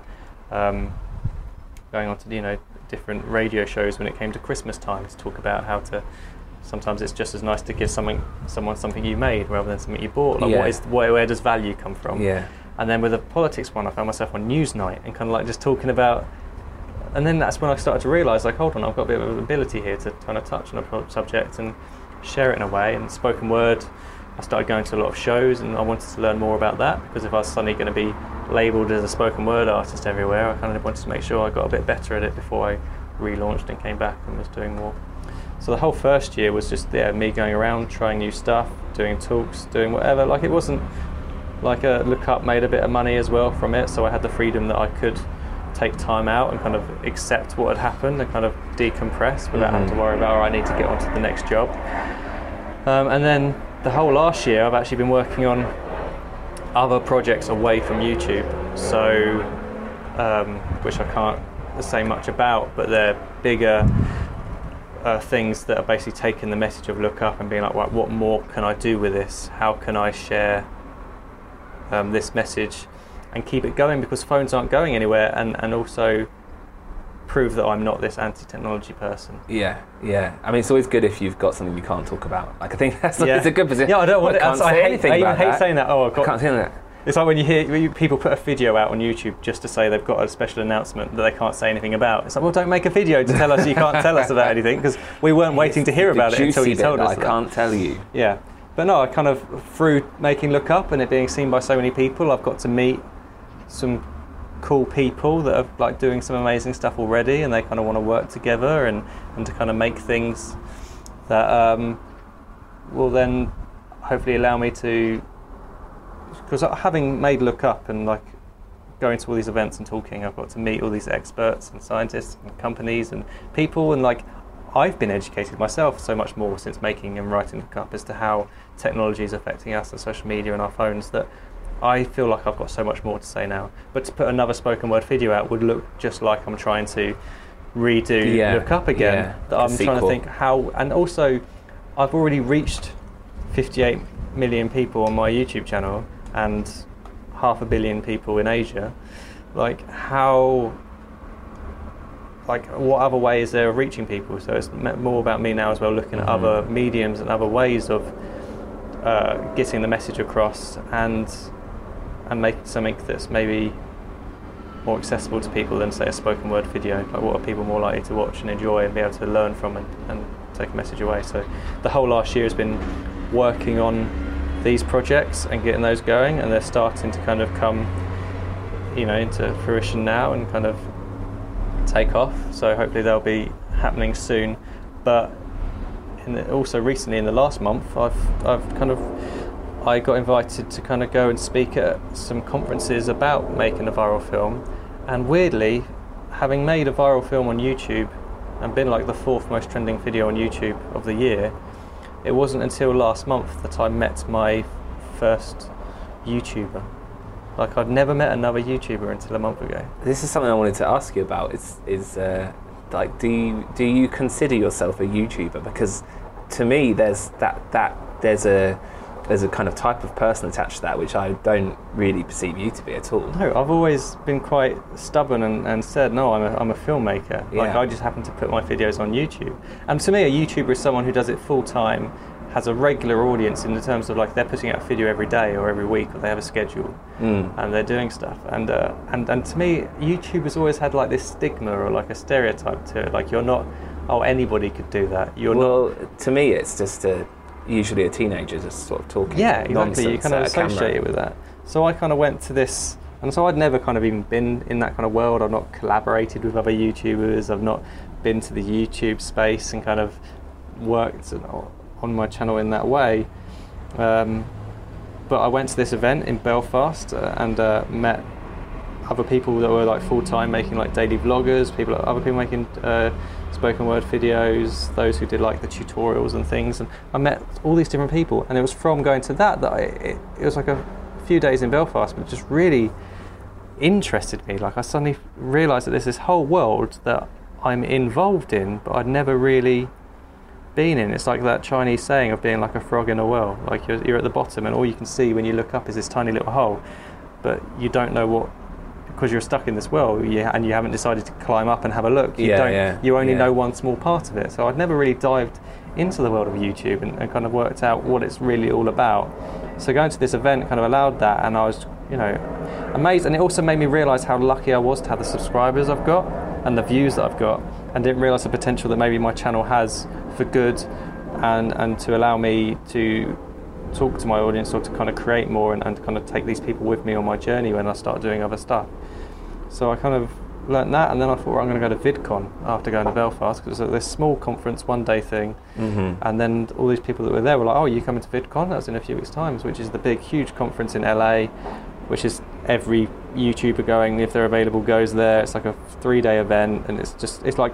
going on to different radio shows when it came to Christmas time to talk about how to. Sometimes it's just as nice to give someone something you made rather than something you bought. Like where does value come from? Yeah. And then with the politics one, I found myself on Newsnight and kind of like just talking about. And then that's when I started to realise, like, hold on, I've got a bit of an ability here to kind of touch on a subject and share it in a way. And spoken word, I started going to a lot of shows, and I wanted to learn more about that, because if I was suddenly going to be labelled as a spoken word artist everywhere, I kind of wanted to make sure I got a bit better at it before I relaunched and came back and was doing more. So the whole first year was just me going around, trying new stuff, doing talks, doing whatever. Like, it wasn't like a Look Up made a bit of money as well from it, so I had the freedom that I could take time out and kind of accept what had happened and kind of decompress without having to worry about, I need to get on to the next job. And then the whole last year I've actually been working on other projects away from YouTube, so which I can't say much about, but they're bigger things that are basically taking the message of Look Up and being like, well, what more can I do with this? How can I share this message and keep it going, because phones aren't going anywhere, and also prove that I'm not this anti-technology person. Yeah. I mean, it's always good if you've got something you can't talk about. Like, I think it's a good position. Yeah, I don't want it. I hate saying that. I can't say that. It's like when you hear people put a video out on YouTube just to say they've got a special announcement that they can't say anything about. It's like, well, don't make a video to tell us you can't tell us about anything, because we weren't waiting to hear about it until you told us. I can't tell you. Yeah. But no, I kind of, through making Look Up and it being seen by so many people, I've got to meet some cool people that are like doing some amazing stuff already, and they kind of want to work together and to kind of make things that will then hopefully allow me to. Because having made Look Up and like going to all these events and talking, I've got to meet all these experts and scientists and companies and people, and like I've been educated myself so much more since making and writing Look Up as to how technology is affecting us and social media and our phones, that I feel like I've got so much more to say now. But to put another spoken word video out would look just like I'm trying to redo Look Up again. That I'm trying to think how, and also I've already reached 58 million people on my YouTube channel and 500 million people in Asia. Like, how, like, what other way is there of reaching people? So it's more about me now as well, looking at other mediums and other ways of getting the message across and making something that's maybe more accessible to people than, say, a spoken word video. Like, what are people more likely to watch and enjoy and be able to learn from and take a message away? So the whole last year has been working on these projects and getting those going, and they're starting to kind of come, into fruition now, and kind of take off. So hopefully they'll be happening soon. But also recently in the last month, I got invited to kind of go and speak at some conferences about making a viral film, and weirdly, having made a viral film on YouTube and been like the 4th most trending video on YouTube of the year, it wasn't until last month that I met my first YouTuber. Like, I'd never met another YouTuber until a month ago.
This is something I wanted to ask you about. Like, do you consider yourself a YouTuber? Because to me, there's a kind of type of person attached to that, which I don't really perceive you to be at all.
No, I've always been quite stubborn and said, no, I'm a filmmaker. Yeah. Like, I just happen to put my videos on YouTube. And to me, a YouTuber is someone who does it full time, has a regular audience in the terms of like they're putting out a video every day or every week, or they have a schedule and they're doing stuff. And to me, YouTube has always had like this stigma or like a stereotype to it. Like, you're not, anybody could do that.
To me, it's just usually a teenager just sort of talking.
Yeah, exactly.
Nonsense
You kind of associate it with that. So I kind of went to this, and so I'd never kind of even been in that kind of world. I've not collaborated with other YouTubers. I've not been to the YouTube space and kind of worked on my channel in that way. But I went to this event in Belfast and met other people that were like full-time making like daily vloggers, other people making spoken word videos, those who did like the tutorials and things, and I met all these different people, and it was from going to that it was like a few days in Belfast, but it just really interested me. Like, I suddenly realised that there's this whole world that I'm involved in, but I'd never really been in. It's like that Chinese saying of being like a frog in a well. Like, you're at the bottom, and all you can see when you look up is this tiny little hole, but you don't know what, because you're stuck in this well, and you haven't decided to climb up and have a look. You only know one small part of it. So I'd never really dived into the world of YouTube and kind of worked out what it's really all about. So going to this event kind of allowed that, and I was, amazed. And it also made me realise how lucky I was to have the subscribers I've got and the views that I've got, and didn't realise the potential that maybe my channel has for good, and to allow me to talk to my audience, or to kind of create more and kind of take these people with me on my journey when I start doing other stuff. So I kind of learnt that, and then I thought, well, I'm going to go to VidCon after going to Belfast, because it was this small conference, one-day thing, and then all these people that were there were like, oh, you coming to VidCon? That's in a few weeks' time, which is the big, huge conference in LA, which is every YouTuber going, if they're available, goes there. It's like a 3-day event, and it's for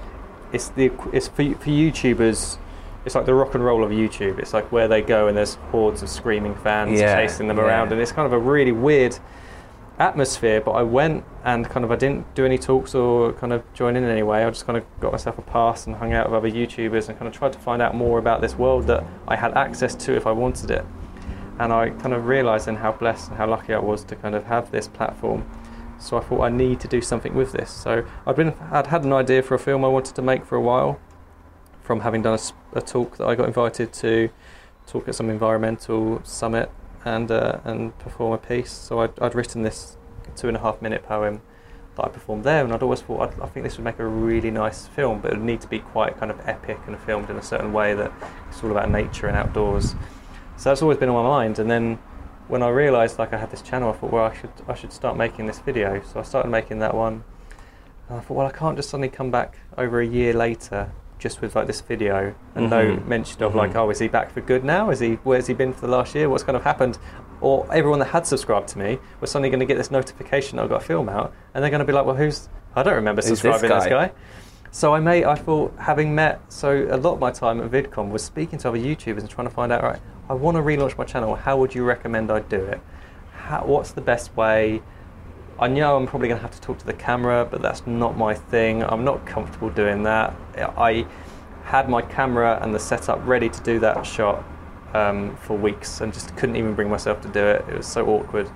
YouTubers. It's like the rock and roll of YouTube. It's like where they go and there's hordes of screaming fans chasing them around, and it's kind of a really weird atmosphere. But I went and I didn't do any talks or kind of join in any way. I just kind of got myself a pass and hung out with other YouTubers and kind of tried to find out more about this world that I had access to if I wanted it. And I kind of realised then how blessed and how lucky I was to kind of have this platform. So I thought, I need to do something with this. So I'd had an idea for a film I wanted to make for a while, from having done a talk that I got invited to talk at some environmental summit and perform a piece. So I'd written this 2.5-minute poem that I performed there, and I'd always thought, I think this would make a really nice film, but it would need to be quite kind of epic and filmed in a certain way that it's all about nature and outdoors. So that's always been on my mind. And then when I realised like I had this channel, I thought, well, I should start making this video. So I started making that one, and I thought, well, I can't just suddenly come back over a year later just with like this video and no mention of like, oh, is he back for good now? Where's he been for the last year? What's kind of happened? Or everyone that had subscribed to me was suddenly going to get this notification that I've got a film out, and they're going to be like, well, I don't remember subscribing to this guy. So I thought, having met, so a lot of my time at VidCon was speaking to other YouTubers and trying to find out, right, I want to relaunch my channel. How would you recommend I do it? What's the best way? I know I'm probably going to have to talk to the camera, but that's not my thing. I'm not comfortable doing that. I had my camera and the setup ready to do that shot for weeks and just couldn't even bring myself to do it. It was so awkward.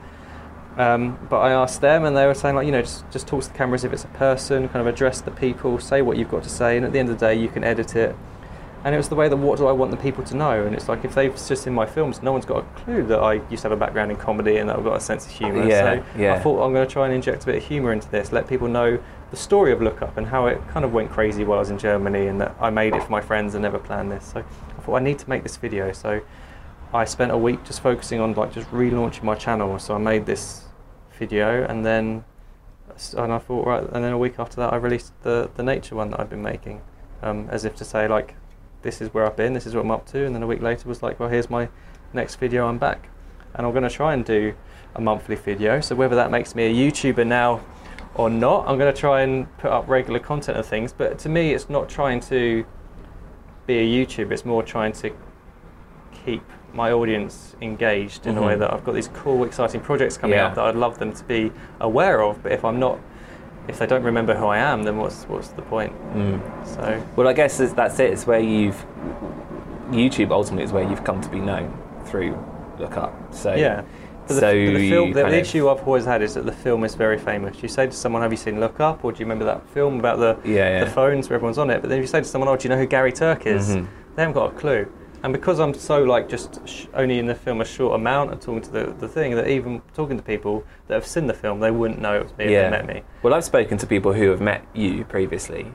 But I asked them, and they were saying, like, just talk to the camera as if it's a person, kind of address the people, say what you've got to say, and at the end of the day, you can edit it. And it was the way that, what do I want the people to know? And it's like, if they've just seen my films, no one's got a clue that I used to have a background in comedy and that I've got a sense of humour. I thought, I'm going to try and inject a bit of humour into this, let people know the story of Look Up and how it kind of went crazy while I was in Germany, and that I made it for my friends and never planned this. So I thought, I need to make this video. So I spent a week just focusing on like just relaunching my channel. So I made this video, and then And I thought, right, and then a week after that I released the nature one that I've been making, as if to say, like, this is where I've been, this is what I'm up to. And then a week later was like, well, here's my next video, I'm back. And I'm going to try and do a monthly video. So whether that makes me a YouTuber now or not, I'm going to try and put up regular content of things. But to me, it's not trying to be a YouTuber, it's more trying to keep my audience engaged in a way that I've got these cool, exciting projects coming up that I'd love them to be aware of. But if they don't remember who I am, then what's the point? So,
well, I guess that's it. It's where YouTube ultimately is where you've come to be known through Look Up. So
yeah. But the issue I've always had is that the film is very famous. You say to someone, have you seen Look Up? Or do you remember that film about the phones where everyone's on it? But then if you say to someone, oh, do you know who Gary Turk is? They haven't got a clue. And because I'm so like just only in the film a short amount and talking to the thing, that even talking to people that have seen the film, they wouldn't know it was me if they met me.
Well, I've spoken to people who have met you previously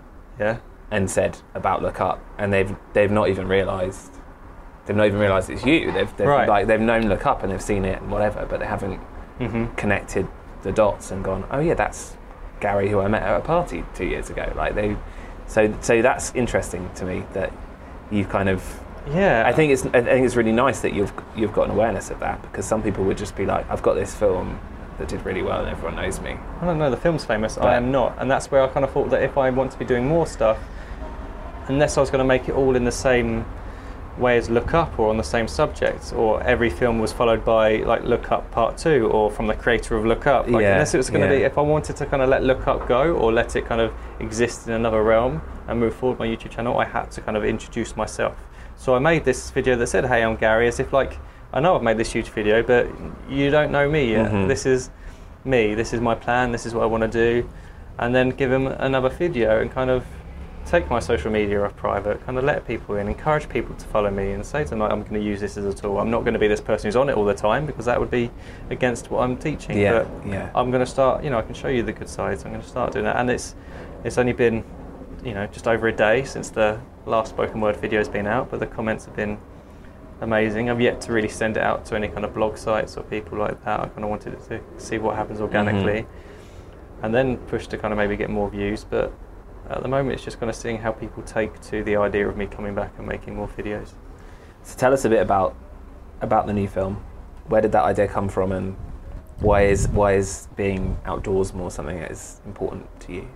and said about Look Up, and they've not even realised. They've not even realised it's you. They've known Look Up and they've seen it and whatever, but they haven't connected the dots and gone, oh yeah, that's Gary who I met at a party 2 years ago. Like so that's interesting to me that you've kind of.
Yeah.
I think it's really nice that you've got an awareness of that, because some people would just be like, I've got this film that did really well and everyone knows me.
I don't know, the film's famous. I am not, and that's where I kind of thought that if I want to be doing more stuff, unless I was going to make it all in the same way as Look Up or on the same subject, or every film was followed by like Look Up Part 2 or from the creator of Look Up, unless it was going to be, if I wanted to kind of let Look Up go or let it kind of exist in another realm and move forward my YouTube channel, I had to kind of introduce myself. So I made this video that said, hey, I'm Gary, as if like, I know I've made this huge video, but you don't know me yet. This is me, this is my plan, this is what I want to do. And then give them another video and kind of take my social media off private, kind of let people in, encourage people to follow me and say to them, like, I'm going to use this as a tool. I'm not going to be this person who's on it all the time, because that would be against what I'm teaching. But I'm going to start, I can show you the good sides. I'm going to start doing that. And it's only been, just over a day since the last spoken word video has been out, but the comments have been amazing. I've yet to really send it out to any kind of blog sites or people like that. I kind of wanted it to see what happens organically and then push to kind of maybe get more views. But at the moment, it's just kind of seeing how people take to the idea of me coming back and making more videos.
So tell us a bit about the new film. Where did that idea come from, and why is being outdoors more something that is important to you?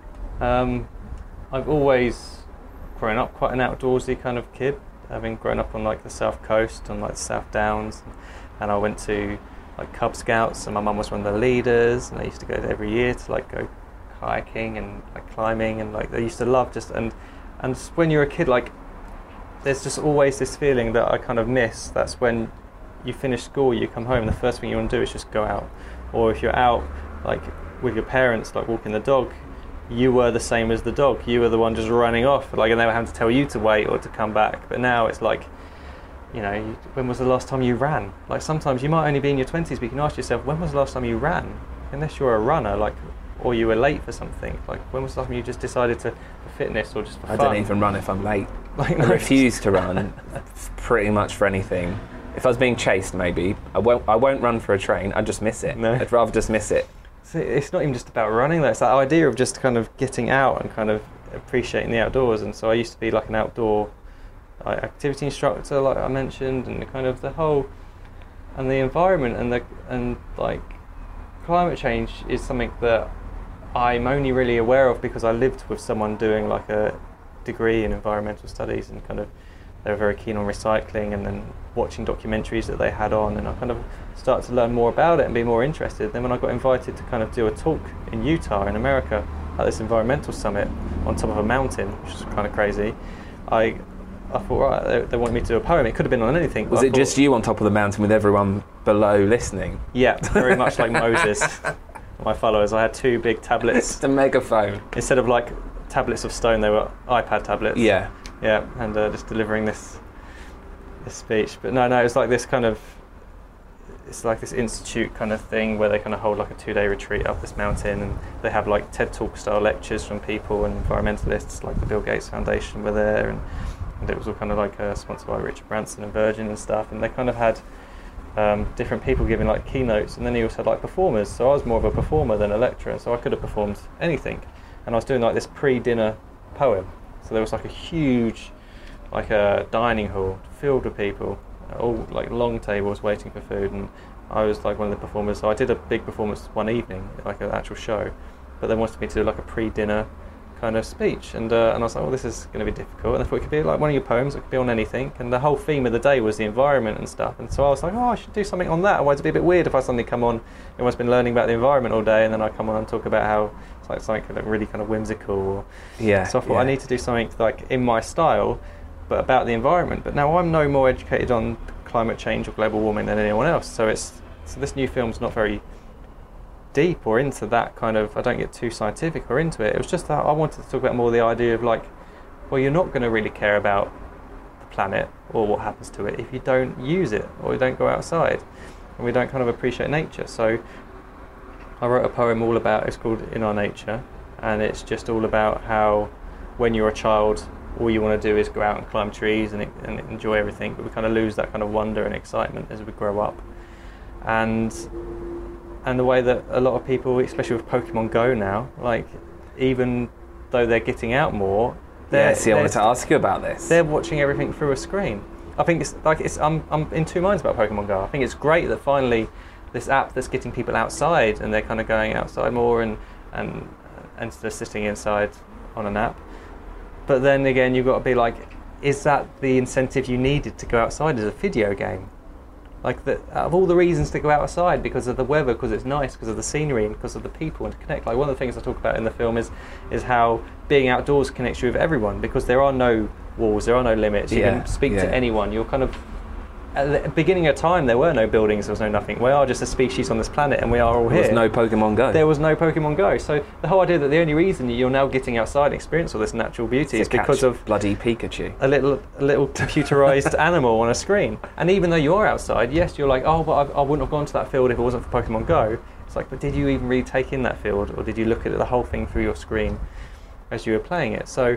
I've always grown up quite an outdoorsy kind of kid, having grown up on like the South Coast, on like the South Downs, and I went to like Cub Scouts, and my mum was one of the leaders, and I used to go there every year to like go hiking and like climbing, and like they used to love and when you're a kid, like there's just always this feeling that I kind of miss. That's when you finish school, you come home, the first thing you want to do is just go out. Or if you're out like with your parents, like walking the dog, you were the same as the dog. You were the one just running off, like, and they were having to tell you to wait or to come back. But now it's like, when was the last time you ran? Like sometimes you might only be in your 20s, but you can ask yourself, when was the last time you ran? Unless you're a runner, like, or you were late for something. Like, when was the last time you just decided for fitness or just for fun?
I don't even run if I'm late. I refuse to run pretty much for anything. If I was being chased, maybe. I won't run for a train. I'd just miss it. No. I'd rather just miss it.
So it's not even just about running, though. It's that idea of just kind of getting out and kind of appreciating the outdoors. And so I used to be like an outdoor activity instructor, like I mentioned, and kind of the whole, and the environment and like climate change is something that I'm only really aware of because I lived with someone doing like a degree in environmental studies, and kind of they were very keen on recycling, and then watching documentaries that they had on, and I kind of started to learn more about it and be more interested. Then when I got invited to kind of do a talk in Utah in America at this environmental summit on top of a mountain, which is kind of crazy, I thought, right, they wanted me to do a poem. It could have been on anything.
Was it just you on top of the mountain with everyone below listening?
Yeah, very much like Moses. My followers, I had two big tablets.
The megaphone.
Instead of like tablets of stone, they were iPad tablets.
Yeah.
Yeah, and just delivering this speech. But no, it's like this kind of, it's like this institute kind of thing where they kind of hold like a 2-day retreat up this mountain, and they have like TED Talk style lectures from people and environmentalists, like the Bill Gates Foundation were there, and it was all kind of like sponsored by Richard Branson and Virgin and stuff, and they kind of had different people giving like keynotes, and then he also had like performers. So I was more of a performer than a lecturer, so I could have performed anything. And I was doing like this pre-dinner poem. So there was like a huge, like a dining hall filled with people, all like long tables waiting for food, and I was like one of the performers. So I did a big performance one evening, like an actual show, but they wanted me to do like a pre-dinner kind of speech, and I was like, well, this is going to be difficult. And I thought it could be like one of your poems, it could be on anything, and the whole theme of the day was the environment and stuff. And so I was like, oh, I should do something on that. Otherwise it'd be a bit weird if I suddenly come on, everyone's been learning about the environment all day, and then I come on and talk about how it's like something really kind of whimsical. Or, so I thought I need to do something like in my style, but about the environment. But now I'm no more educated on climate change or global warming than anyone else. So this new film's not very deep or into that kind of, I don't get too scientific or into it. It was just that I wanted to talk about more the idea of like, well, you're not going to really care about the planet or what happens to it if you don't use it or you don't go outside and we don't kind of appreciate nature. So I wrote a poem all about, it's called In Our Nature, and it's just all about how when you're a child all you want to do is go out and climb trees and enjoy everything, but we kind of lose that kind of wonder and excitement as we grow up. And the way that a lot of people, especially with Pokemon Go now, like even though they're getting out more,
I wanted to ask you about this.
They're watching everything through a screen. I think I'm in two minds about Pokemon Go. I think it's great that finally this app that's getting people outside and they're kind of going outside more and instead of sitting inside on an app. But then again, you've got to be like, is that the incentive you needed to go outside as a video game? Like, out of all the reasons to go outside, because of the weather, because it's nice, because of the scenery, and because of the people, and to connect. Like, one of the things I talk about in the film is how being outdoors connects you with everyone, because there are no walls, there are no limits. You can speak to anyone. You're kind of, at the beginning of time, there were no buildings, there was no nothing. We are just a species on this planet, and we are all here.
There was no Pokemon Go.
There was no Pokemon Go. So the whole idea that the only reason you're now getting outside and experience all this natural beauty is because of
bloody Pikachu,
a little computerized animal on a screen. And even though you are outside, yes, you're like, oh, but I wouldn't have gone to that field if it wasn't for Pokemon Go. It's like, but did you even really take in that field, or did you look at the whole thing through your screen as you were playing it? So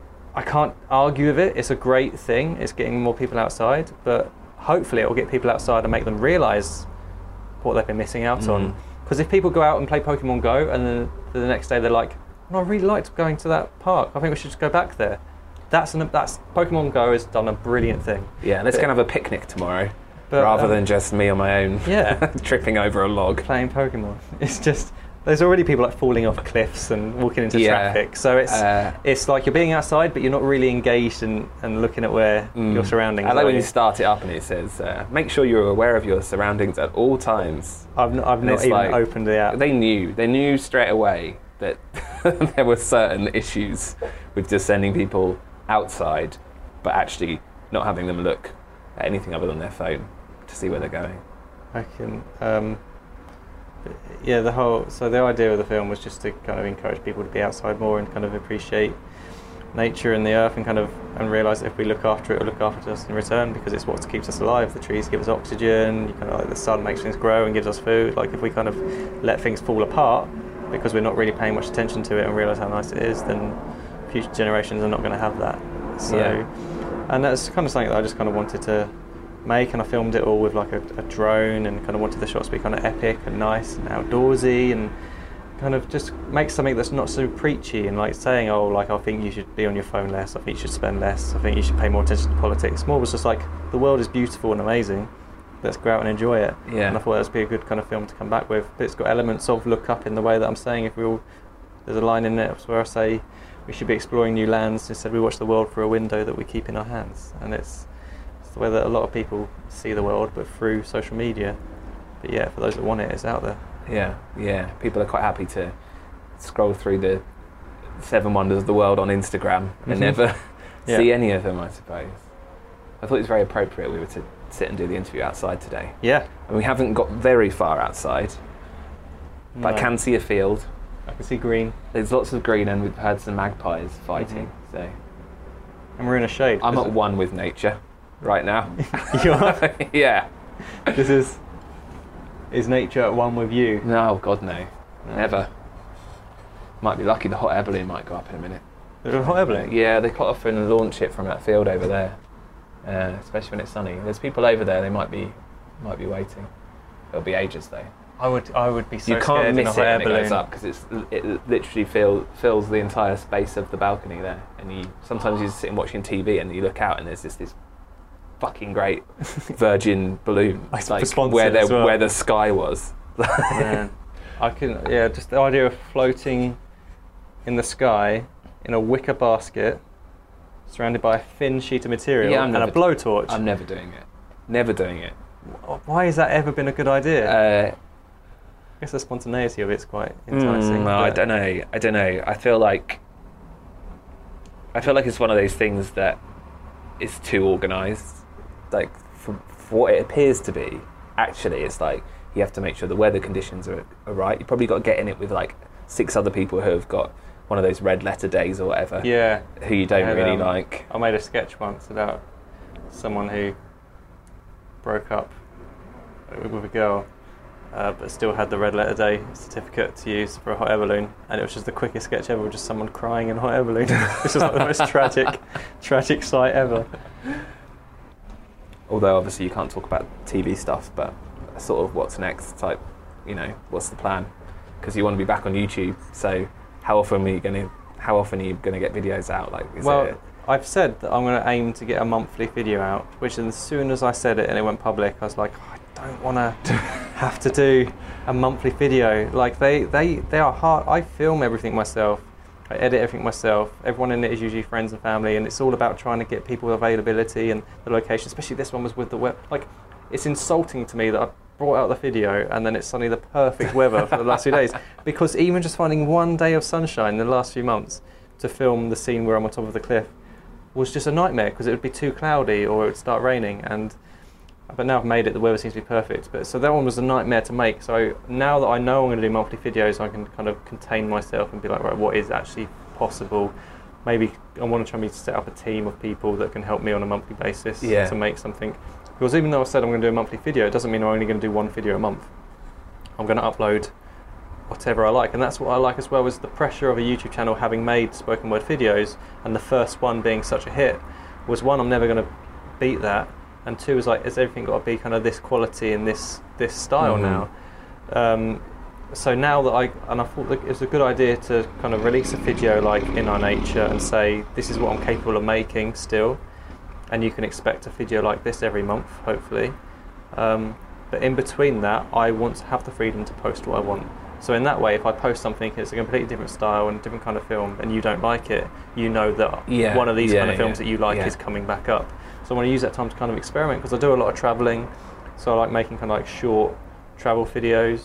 I can't argue with it. It's a great thing. It's getting more people outside, but hopefully it will get people outside and make them realise what they've been missing out on. Because if people go out and play Pokemon Go and then the next day they're like, oh, I really liked going to that park, I think we should just go back there. That's Pokemon Go has done a brilliant thing.
Yeah, let's go and have a picnic tomorrow, rather than just me on my own tripping over a log.
Playing Pokemon. It's just, there's already people like falling off cliffs and walking into traffic. So it's like you're being outside, but you're not really engaged and looking at where your surroundings are.
I like when you start it up and it says, make sure you're aware of your surroundings at all times.
I've not even opened the app.
They knew straight away that there were certain issues with just sending people outside, but actually not having them look at anything other than their phone to see where they're going.
I can... the idea of the film was just to kind of encourage people to be outside more and kind of appreciate nature and the earth and realise that if we look after it, it'll look after us in return, because it's what keeps us alive. The trees give us oxygen, the sun makes things grow and gives us food. Like, if we kind of let things fall apart because we're not really paying much attention to it and realise how nice it is, then future generations are not going to have that. And that's kind of something that I just kind of wanted to make, and I filmed it all with like a drone, and kind of wanted the shots to be kind of epic and nice and outdoorsy, and kind of just make something that's not so preachy and like saying, oh, like, I think you should be on your phone less, I think you should spend less, I think you should pay more attention to politics. More was just like, the world is beautiful and amazing, let's go out and enjoy it. And I thought that would be a good kind of film to come back with. But it's got elements of look up in the way that I'm saying, there's a line in it where I say we should be exploring new lands, instead we watch the world through a window that we keep in our hands. And it's the way that a lot of people see the world, but through social media. But yeah, for those that want it, it's out there.
Yeah. People are quite happy to scroll through the 7 wonders of the world on Instagram and never see any of them, I suppose. I thought it was very appropriate we were to sit and do the interview outside today.
Yeah.
And we haven't got very far outside, but I can see a field.
I can see green.
There's lots of green, and we've heard some magpies fighting. So,
and we're in a shade.
I'm at one with nature right now.
You are?
Yeah.
Is nature at one with you?
No, God, no. Never. Might be lucky the hot air balloon might go up in a minute.
The hot air balloon?
Yeah, they quite often launch it from that field over there, especially when it's sunny. There's people over there, they might be might be waiting. It'll be ages though.
I would be so
you
scared
can't miss
in a
it
hot air
when it
balloon.
goes up because it literally fills the entire space of the balcony there, and sometimes you're just sitting watching TV and you look out and there's this fucking great Virgin balloon like where the sky was.
Man, just the idea of floating in the sky in a wicker basket surrounded by a thin sheet of material and a blowtorch.
I'm never doing it. Never doing it.
Why has that ever been a good idea? I guess the spontaneity of it's quite enticing.
I don't know. I feel like it's one of those things that is too organised. Like for what it appears to be, actually, it's like you have to make sure the weather conditions are right. You probably got to get in it with like 6 other people who have got one of those red letter days or whatever.
Yeah.
Who you don't really like.
I made a sketch once about someone who broke up with a girl, but still had the red letter day certificate to use for a hot air balloon, and it was just the quickest sketch ever, with just someone crying in a hot air balloon. Which is like the most tragic sight ever.
Although obviously you can't talk about TV stuff, but sort of what's next type, what's the plan? Because you want to be back on YouTube, so how often are you going to get videos out?
I've said that I'm going to aim to get a monthly video out, which as soon as I said it and it went public, I was like, I don't want to have to do a monthly video. Like they are hard. I film everything myself. I edit everything myself. Everyone in it is usually friends and family, and it's all about trying to get people availability and the location. Especially this one was with the web. Like, it's insulting to me that I brought out the video and then it's suddenly the perfect weather for the last 2 days. Because even just finding one day of sunshine in the last few months to film the scene where I'm on top of the cliff was just a nightmare, because it would be too cloudy or it would start raining. But now I've made it, the weather seems to be perfect. But so that one was a nightmare to make. So now that I know I'm going to do monthly videos, I can kind of contain myself and be like, right, what is actually possible? Maybe I want to try to set up a team of people that can help me on a monthly basis to make something. Because even though I said I'm going to do a monthly video, it doesn't mean I'm only going to do one video a month. I'm going to upload whatever I like, and that's what I like as well, is the pressure of a YouTube channel, having made spoken word videos, and the first one being such a hit, was one, I'm never going to beat that, and two, is like, has everything got to be kind of this quality and this style now? So now that I thought that it was a good idea to kind of release a video like In Our Nature and say, this is what I'm capable of making still, and you can expect a video like this every month, hopefully. But in between that, I want to have the freedom to post what I want. So in that way, if I post something, it's a completely different style and a different kind of film, and you don't like it, you know that one of these kind of films that you like is coming back up. So I want to use that time to kind of experiment, because I do a lot of travelling, so I like making kind of like short travel videos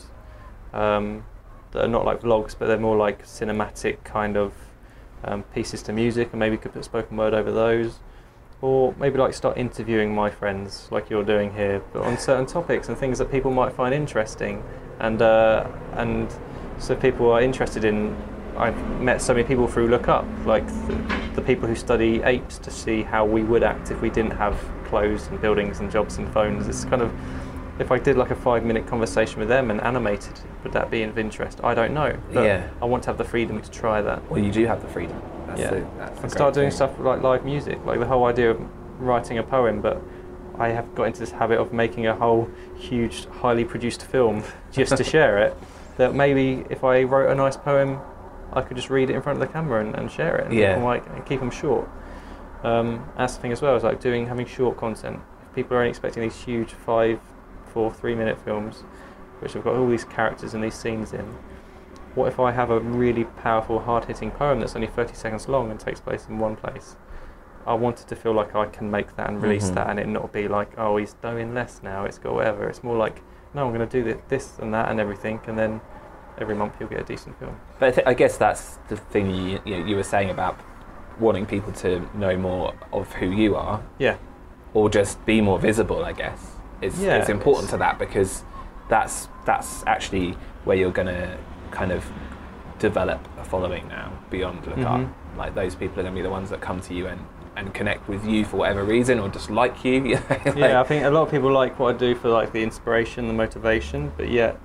that are not like vlogs, but they're more like cinematic kind of pieces to music, and maybe could put spoken word over those. Or maybe like start interviewing my friends, like you're doing here, but on certain topics and things that people might find interesting. And so people are interested in. I've met so many people through Look Up, like the people who study apes, to see how we would act if we didn't have clothes and buildings and jobs and phones. It's kind of, if I did like a 5-minute conversation with them and animated, would that be of interest? I don't know. But I want to have the freedom to try that.
Well, you do have the freedom.
And start doing stuff like live music, like the whole idea of writing a poem, but I have got into this habit of making a whole huge, highly produced film just to share it, that maybe if I wrote a nice poem, I could just read it in front of the camera and share it, and keep them short. That's the thing as well, is like having short content. If people are only expecting these huge 5, 4, 3-minute films, which have got all these characters and these scenes in, what if I have a really powerful, hard-hitting poem that's only 30 seconds long and takes place in one place? I wanted to feel like I can make that and release that, and it not be like, oh, he's doing less now, it's got whatever. It's more like, no, I'm going to do this and that and everything, and then every month you'll get a decent film.
But I guess that's the thing you were saying about wanting people to know more of who you are.
Yeah.
Or just be more visible, I guess. It's important to that, because that's actually where you're going to kind of develop a following now beyond Look Up. Like, those people are going to be the ones that come to you and connect with you for whatever reason, or just like you.
I think a lot of people like what I do for like the inspiration, the motivation, but yet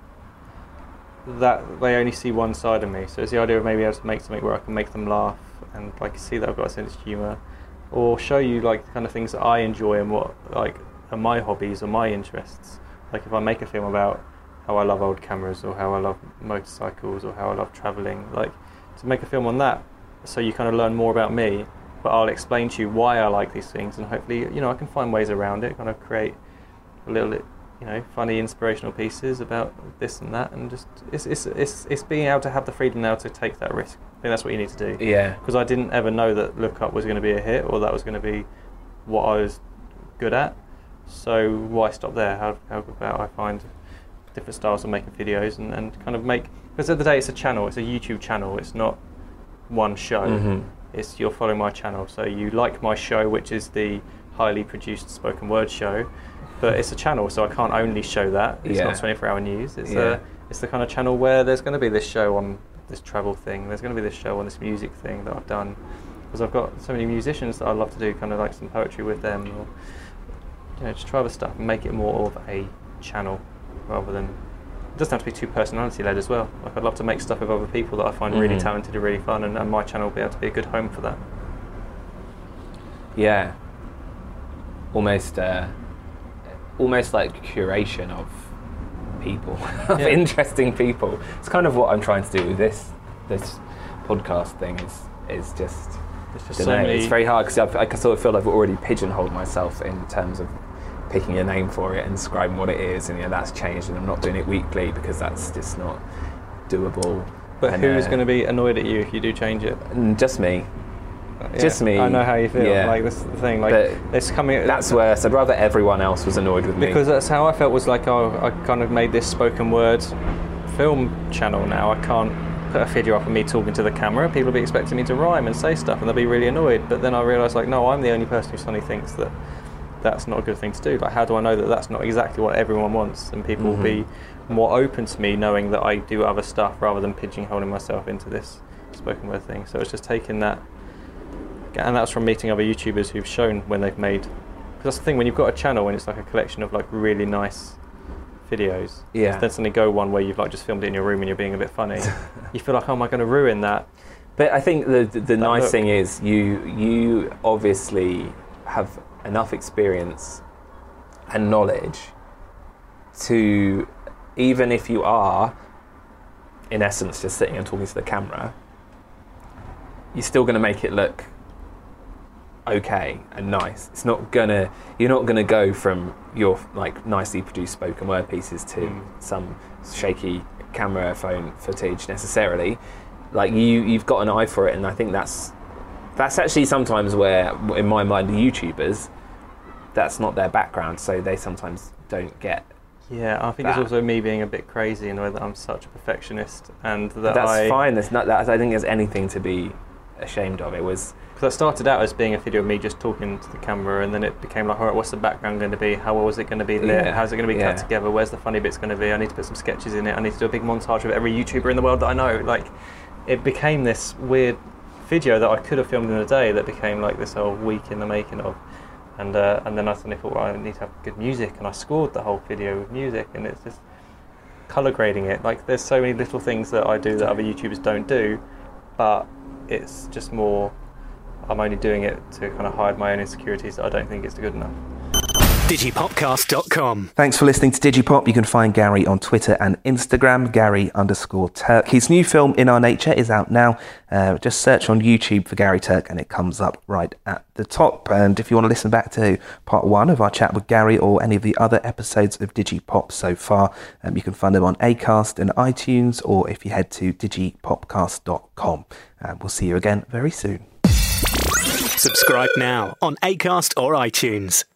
that they only see one side of me. So it's the idea of maybe able to make something where I can make them laugh and like see that I've got a sense of humour, or show you like the kind of things that I enjoy and what like are my hobbies or my interests, Like if I make a film about how I love old cameras or how I love motorcycles or how I love travelling, like to make a film on that, so you kind of learn more about me, but I'll explain to you why I like these things, and hopefully, you know, I can find ways around it, kind of create a little, you know, funny inspirational pieces about this and that, and just it's being able to have the freedom now to take that risk. I think that's what you need to do.
Yeah.
Because I didn't ever know that Look Up was going to be a hit, or that was going to be what I was good at. So why stop there? How about I find different styles of making videos and kind of make, because at the end of the day it's a channel, it's a YouTube channel, it's not one show. Mm-hmm. It's you're following my channel, so you like my show, which is the highly produced spoken word show, but it's a channel, so I can't only show that. It's not 24-hour news. It's the kind of channel where there's going to be this show on this travel thing, there's going to be this show on this music thing that I've done, because I've got so many musicians that I'd love to do kind of like some poetry with them, or you know, just try other stuff and make it more of a channel rather than, it doesn't have to be too personality led as well. Like I'd love to make stuff with other people that I find really talented and really fun, and my channel will be able to be a good home for that.
Yeah, almost like curation of people, of interesting people. It's kind of what I'm trying to do with this podcast thing. Is just so many. It's very hard because I sort of feel I've already pigeonholed myself in terms of picking a name for it and describing what it is, and you know, that's changed, and I'm not doing it weekly because that's just not doable.
But who's going to be annoyed at you if you do change it?
Just me. Just me.
I know how you feel.
Yeah.
Like this is the thing. Like it's coming.
That's worse. I'd rather everyone else was annoyed with me.
Because that's how I felt. Was like, oh, I kind of made this spoken word film channel now. I can't put a video up of me talking to the camera. People will be expecting me to rhyme and say stuff, and they'll be really annoyed. But then I realised, like, no, I'm the only person who suddenly thinks that that's not a good thing to do. Like, how do I know that that's not exactly what everyone wants? And people will be more open to me knowing that I do other stuff rather than pigeonholing myself into this spoken word thing. So it's just taking that, and that's from meeting other YouTubers who've shown when they've made, because that's the thing, when you've got a channel and it's like a collection of like really nice videos, then suddenly go one where you've like just filmed it in your room and you're being a bit funny, you feel like, oh, am I going to ruin that?
But I think the nice thing is you obviously have enough experience and knowledge to, even if you are in essence just sitting and talking to the camera, you're still going to make it look okay and nice. It's not gonna, you're not gonna go from your like nicely produced spoken word pieces to some shaky camera phone footage necessarily. Like you've got an eye for it, and I think that's actually sometimes where, in my mind, the YouTubers, that's not their background, so they sometimes don't get.
Yeah, I think it's also me being a bit crazy in the way that I'm such a perfectionist, and that
that's fine. There's not that. I don't think there's anything to be ashamed of. It was,
because I started out as being a video of me just talking to the camera, and then it became like, all right, what's the background going to be? How well is it going to be lit? How's it going to be cut together? Where's the funny bits going to be? I need to put some sketches in it. I need to do a big montage of every YouTuber in the world that I know. Like, it became this weird video that I could have filmed in a day that became like this whole week in the making of. And then I suddenly thought, well, I need to have good music, and I scored the whole video with music, and it's just colour grading it. Like, there's so many little things that I do that other YouTubers don't do, but it's just more, I'm only doing it to kind of hide my own insecurities that I don't think it's good enough.
Digipopcast.com.
Thanks for listening to Digipop. You can find Gary on Twitter and Instagram, Gary_Turk. His new film, In Our Nature, is out now. Just search on YouTube for Gary Turk and it comes up right at the top. And if you want to listen back to part 1 of our chat with Gary or any of the other episodes of Digipop so far, you can find them on Acast and iTunes, or if you head to digipopcast.com. We'll see you again very soon.
Subscribe now on Acast or iTunes.